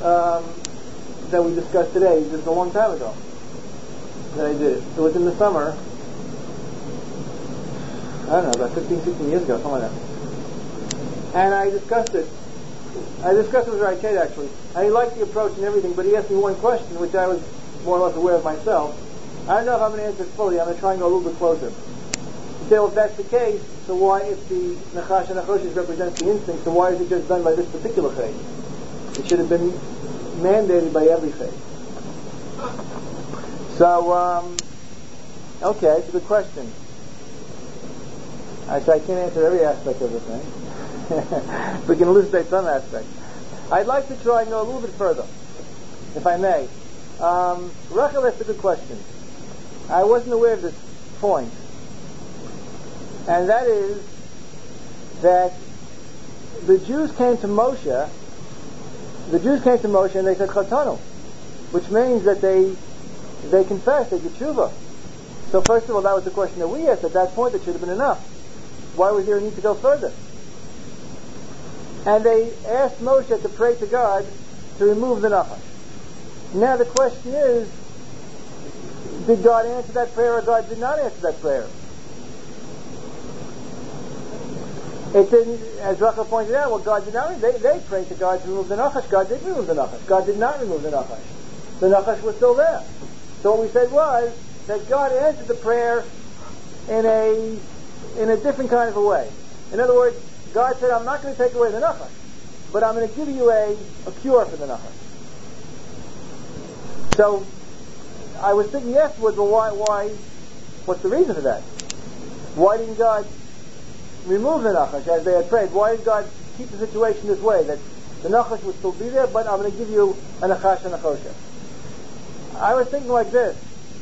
um, that we discussed today, just a long time ago that I did it. It was in the summer, I don't know, about fifteen, sixteen years ago, something like that. And I discussed it. I discussed it with Rai Kate, actually. And he liked the approach and everything, but he asked me one question, which I was more or less aware of myself. I don't know if I'm going to answer it fully. I'm going to try and go a little bit closer. He said, well, if that's the case, so why, if the Nachash and Nachoshes represents the instinct, so why is it just done by this particular Chay? It should have been mandated by every Chay. So, um, okay, it's a good question. I say I can't answer every aspect of the thing. We can elucidate some aspects. I'd like to try and go a little bit further, if I may. Um, Rachel asked a good question. I wasn't aware of this point. And that is that the Jews came to Moshe, the Jews came to Moshe and they said Chatanu, which means that they they confessed, they did tshuva. So first of all, that was the question that we asked. At that point, it should have been enough. Why was there a need to go further? And they asked Moshe to pray to God to remove the Nachash. Now the question is, did God answer that prayer or God did not answer that prayer? It didn't, as Rachel pointed out, well, God did not, they, they prayed to God to remove the Nachash. God did remove the Nachash. God did not remove the Nachash. The Nachash was still there. So what we said was that God answered the prayer in a in a different kind of a way. In other words, God said, I'm not going to take away the Nachash, but I'm going to give you a, a cure for the Nachash. So I was thinking afterwards, well, why, why, what's the reason for that? Why didn't God remove the Nachash as they had prayed? Why did God keep the situation this way, that the Nachash would still be there, but I'm going to give you a Nachash and a Nachosha? I was thinking like this,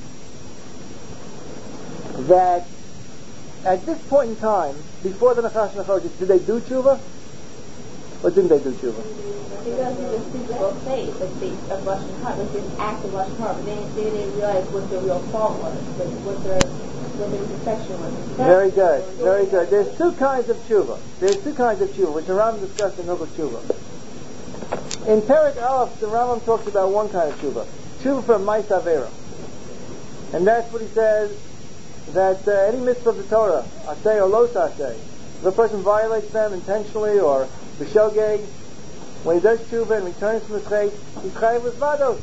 that at this point in time, before the Nachash and Nachosha, did they do tshuva? Or didn't they do tshuva? Because it was physical faith, like the of Lashon Hara, like this act of Lashon Hara, but they, they didn't realize what their real fault was, what, what their what their imperfection was. Very good, very good. There's two kinds of tshuva. There's two kinds of tshuva, which the Rambam discussed in Hilchos Tshuva. In Perek Aleph, the Rambam talks about one kind of tshuva, tshuva for Ma'is Avera, and that's what he says, that uh, any mitzvah of the Torah, aseh or lo aseh, if a person violates them intentionally or b'shogeg, when he does tshuva and returns from the chait, he's chayav with vados.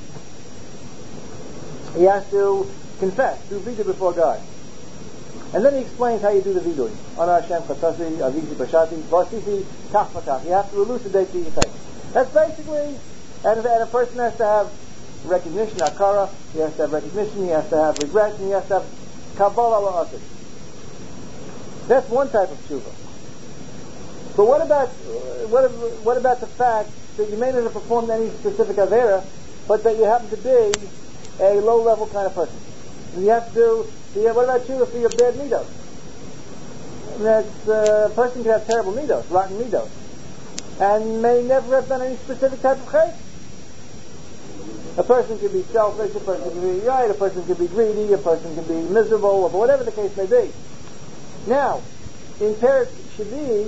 He has to confess, do vidui before God. And then he explains how you do the vidui. Ana Hashem chatasi, avisi bashati, vasisi kach v'kach. You have to elucidate the effect. That's basically, and, and a person has to have recognition, akara, he has to have recognition, he has to have regret, and he has to have kabbalah la'asik. That's one type of tshuva. But what about what, what about the fact that you may not have performed any specific avera, but that you happen to be a low-level kind of person? And you have to do, yeah, what about tshuva for your bad midos? That uh, a person can have terrible midos, rotten midos, and may never have done any specific type of chayt. A person can be selfish, a person can be right, a person can be greedy, a person can be miserable, or whatever the case may be. Now, in Perek Shvi,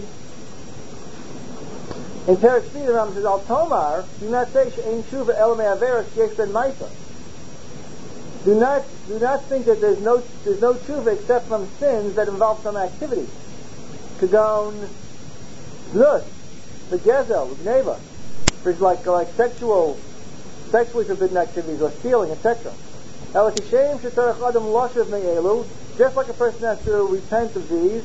in Perek Shvi, the Rambam says, Al Tomar, do not say she'ein tshuva el me'averas sheyesh ben ma'isa. Do not, do not think that there's no, there's no tshuva except from sins that involve some activity. Kagon, znus, the gezel, gneva, for like, like sexual, sexually forbidden activities or stealing, et cetera. Just like a person has to repent of these,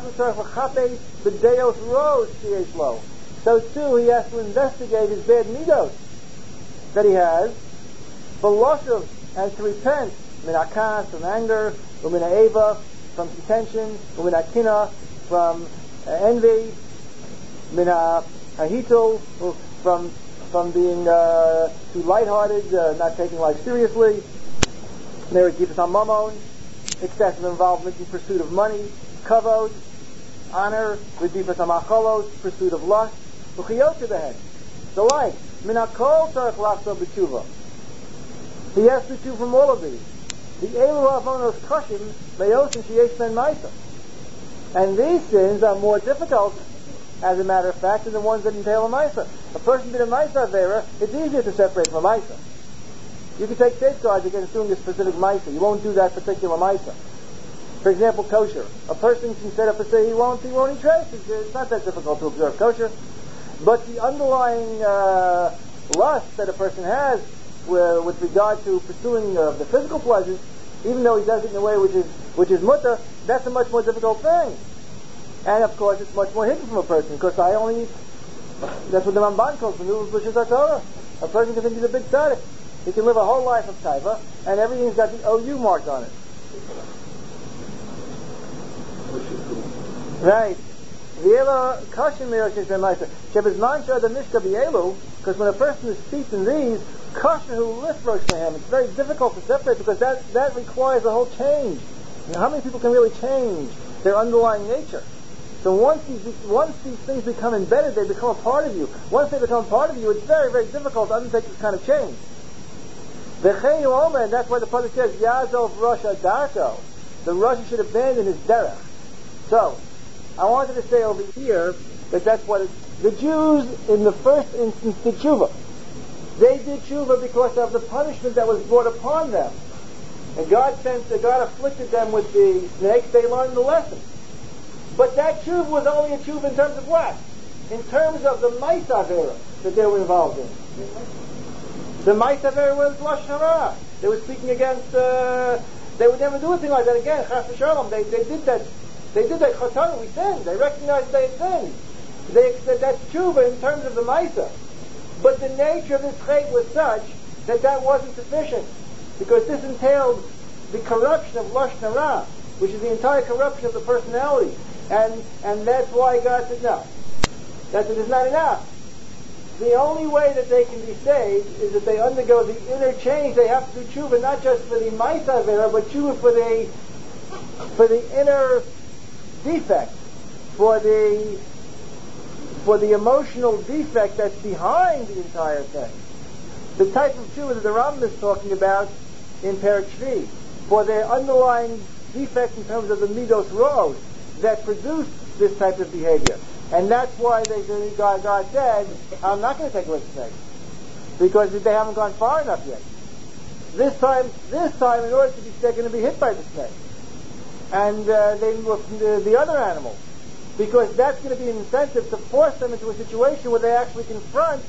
so too he has to investigate his bad midos that he has, and to repent min akas, from anger, min eva, from contention, min akina, from uh, envy, min hahitul, from from being uh, too lighthearted, uh, not taking life seriously, excessive involvement in pursuit of money, kavod, honor, pursuit of lust, the like. Minakol tzarich lachzor b'tshuva. He has to do from all of these. The elu avonos kashim meyosim sheyesh ben ma'isa. And these sins are more difficult, as a matter of fact, than the ones that entail a ma'isa. a person did a Maisa Avera, it's easier to separate from a Maisa. You can take safeguards against doing a specific Maisa. You won't do that particular Maisa. For example, kosher. A person can set up and say he won't, he won't eat trace. It's, it's not that difficult to observe kosher. But the underlying uh, lust that a person has uh, with regard to pursuing uh, the physical pleasures, even though he does it in a way which is which is mutter, that's a much more difficult thing. And of course, it's much more hidden from a person, because I only eat, that's what the Ramban calls the noodles, which is Torah. A person can think he's a big tzaddik. He can live a whole life of taiva, and everything's got the O U marked on it. Right. Because when a person is steeped in these, kasher who lift rosh him, it's very difficult to separate, because that, that requires a whole change. You know, how many people can really change their underlying nature? So once these, once these things become embedded, they become a part of you. Once they become part of you, it's very, very difficult to undertake this kind of change. And that's why the Pasuk says, Yazov Rasha Darko. The Rasha should abandon his derech. So, I wanted to say over here that that's what it, the Jews, in the first instance, did tshuva. They did tshuva because of the punishment that was brought upon them. And God sent, God afflicted them with the snakes. They learned the lesson. But that tshuva was only a tshuva in terms of what? In terms of the Maisa Avera that they were involved in. The Maisa Avera was Lashon Hara. They were speaking against, uh, they would never do anything like that again. Chas v'shalom. They, they did that. They did that chotana, we sinned. They recognized they had sinned. They said that's tshuva in terms of the Maisa. But the nature of this chait was such that that wasn't sufficient. Because this entailed the corruption of Lashon Hara, which is the entire corruption of the personality. And and that's why God said no. That it is not enough. The only way that they can be saved is that they undergo the inner change. They have to do tshuva not just for the Maisa Avera, but tshuva for the for the inner defect, for the for the emotional defect that's behind the entire thing. The type of tshuva that the Rambam is talking about in Perek Shvi, for their underlying defect in terms of the midos ra'os that produce this type of behavior. And that's why they, God, God said, I'm not going to take away the snake, because they haven't gone far enough yet. This time, this time, in order to be, they're going to be hit by the snake, and uh, they look the, the other animals, because that's going to be an incentive to force them into a situation where they actually confront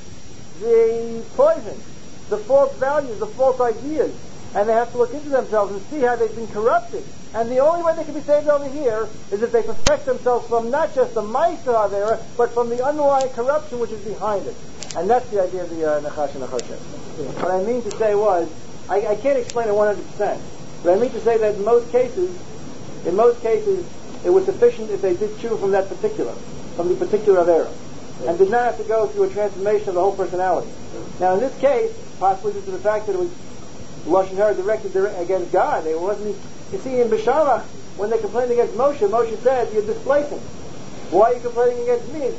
the poison, the false values, the false ideas, and they have to look into themselves and see how they've been corrupted. And the only way they can be saved over here is if they perfect themselves from not just the Maisa Avera, but from the underlying corruption which is behind it. And that's the idea of the uh, Nachash and Nachoshes. What I mean to say was, I, I can't explain it one hundred percent, but I mean to say that in most cases, in most cases, it was sufficient if they did tshuva from that particular, from the particular Avera, and did not have to go through a transformation of the whole personality. Now in this case, possibly due to the fact that it was Lashon Hara directed against God, it wasn't. You see, in Bishalach, when they complained against Moshe, Moshe said, you're displacing. Why are you complaining against me?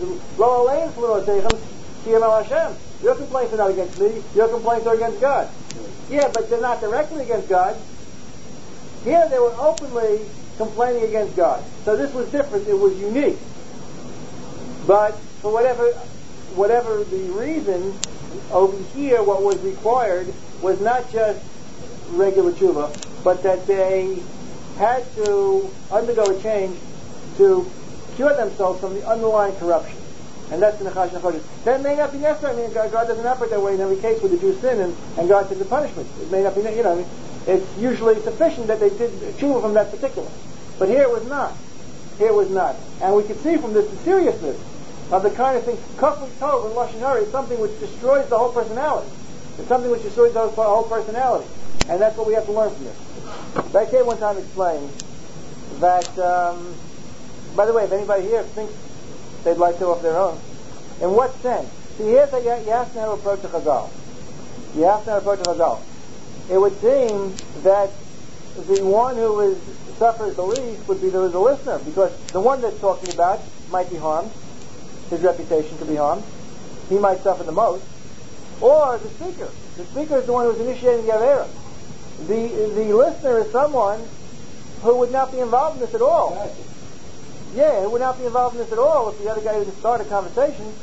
Your complaints are not against me, your complaints are against God. Yeah, but they're not directly against God. Here they were openly complaining against God. So this was different, it was unique. But for whatever whatever the reason, over here what was required was not just regular tshuva, but that they had to undergo a change to cure themselves from the underlying corruption. And that's the Nachash Nachoshes. That may not be necessary. I mean, God, God doesn't operate that way in every case where the Jews sin and, and God takes the punishment. It may not be, you know, I mean, it's usually sufficient that they did tshuva from that particular. But here it was not. Here it was not. And we can see from this the seriousness of the kind of thing, Kafli Tov and Lashon Hara is something which destroys the whole personality. It's something which destroys the whole personality. And that's what we have to learn from this. But I can't one time explain that, um, by the way, if anybody here thinks they'd like to of their own, in what sense? See, here's a, you have to have an approach to Chazal. You have to have an approach to Chazal. It would seem that the one who is, suffers the least would be the, the listener, because the one that's talking about might be harmed. His reputation could be harmed. He might suffer the most. Or the speaker. The speaker is the one who's initiating the Avera. The the listener is someone who would not be involved in this at all. Yeah, who would not be involved in this at all if the other guy didn't start a conversation.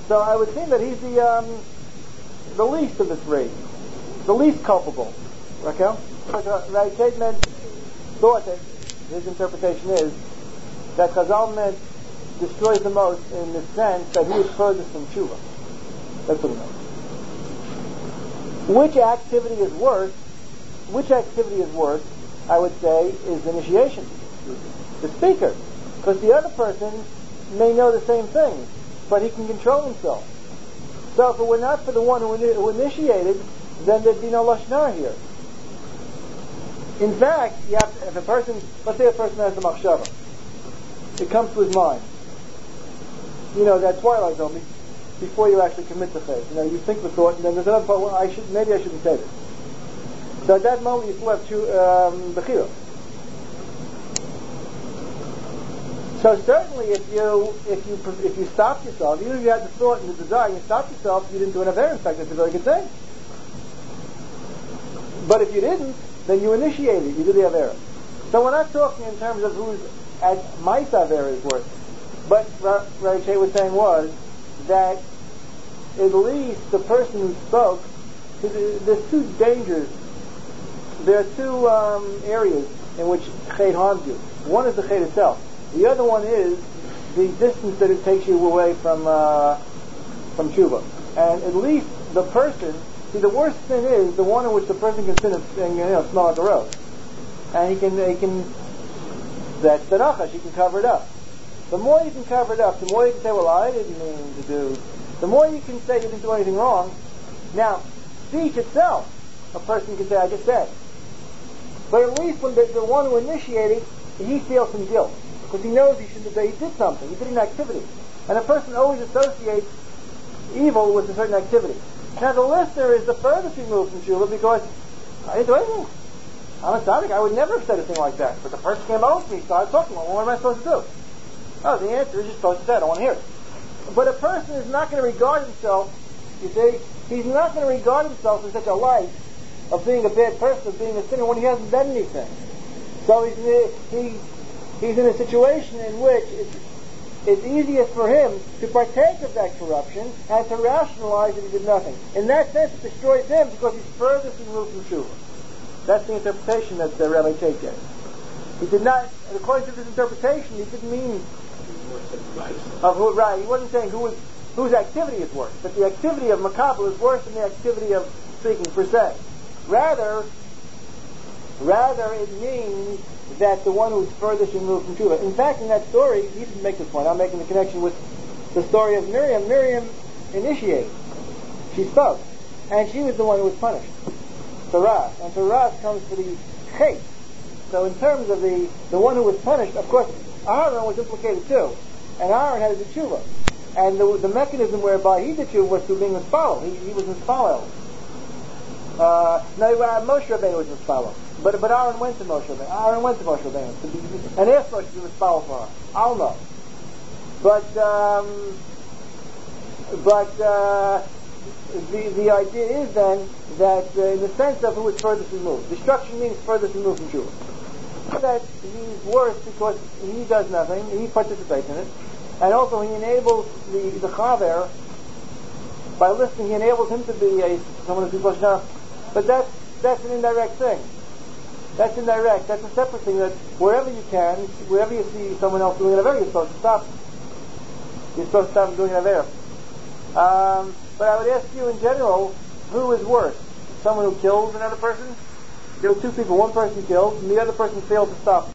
So I would think that he's the um, the least of the three, the least culpable. Raquel? Rabbi Chaitman thought that his interpretation is that Chazal meant destroys the most in the sense that he is furthest from tshuva. That's what he meant. Which activity is worse? Which activity is worse? I would say is initiation, the speaker, because the other person may know the same thing, but he can control himself. So if it were not for the one who, who initiated, then there'd be no lashon hara here. In fact, you have to, if a person, let's say a person has a machshava, it comes to his mind. You know, that twilight zone, before you actually commit the faith. You know, you think the thought, and then there's another part, well, I should, maybe I shouldn't say this. So at that moment, you still have two, um, bechira. So certainly, if you if you if you stop yourself, even if you had the thought and the desire, and you stopped yourself, you didn't do an avera. In fact, that's a very good thing. But if you didn't, then you initiated. You did the avera. So we're not talking in terms of who's at Maisa avera is worse. But what Rabbi Shea was saying was that at least the person who spoke, there's two dangers. There are two um, areas in which chet harms you. One is the chet itself. The other one is the distance that it takes you away from uh, from tshuva. And at least the person, see, the worst sin is the one in which the person can sin and, and you know, smell like a rose, and he can he can that's the nachash. He can cover it up. The more you can cover it up, the more you can say, well, I didn't mean to do. The more you can say you didn't do anything wrong. Now, speech itself, a person can say, I just said. But at least when the, the one who initiated, he feels some guilt. Because he knows he shouldn't have done, he did something, he did an activity. And a person always associates evil with a certain activity. Now the listener is the furthest removed from tshuva because I didn't do anything. I'm a tzaddik, I would never have said a thing like that. But the person came over to me, started talking, well, what am I supposed to do? Oh, the answer is you're supposed to say, I don't want to hear it. But a person is not going to regard himself, you see, he's not going to regard himself in such a light of being a bad person, of being a sinner, when he hasn't done anything. So he's, he, he's in a situation in which it's, it's easiest for him to partake of that corruption and to rationalize that he did nothing. In that sense, it destroys him because he's furthest removed from tshuva. That's the interpretation that the Rabbi Tate gave. He did not, according to this interpretation, he didn't mean of who, right, he wasn't saying who was, whose activity is worse, but the activity of makabel is worse than the activity of speaking per se. Rather, rather it means that the one who's furthest removed from tshuva. In fact, in that story, he didn't make this point. I'm making the connection with the story of Miriam. Miriam initiated. She spoke. And she was the one who was punished. Taras. And Taras comes for the chet. So in terms of the, the one who was punished, of course, Aaron was implicated too. And Aaron had a tshuva. And the, the mechanism whereby he did tshuva was through being a spalel. He, he was a spalel. Uh, no, Moshe Rabbeinu was a spalel. But but Aaron went to Moshe Rabbeinu. Aaron went to Moshe Rabbeinu and asked Moshe to do a spalel for her. I'll know. But um, but uh, the the idea is then that uh, in the sense of who is furthest removed, destruction means furthest removed from tshuva. That he's worse because he does nothing, he participates in it, and also he enables the the chaver by listening. He enables him to be a someone who's people now. But that's that's an indirect thing. That's indirect. That's a separate thing. That wherever you can, wherever you see someone else doing an avera, you're supposed to stop. You're supposed to stop them doing an avera. Um, but I would ask you in general, who is worse? Someone who kills another person? There were two people. One person killed, and the other person failed to stop.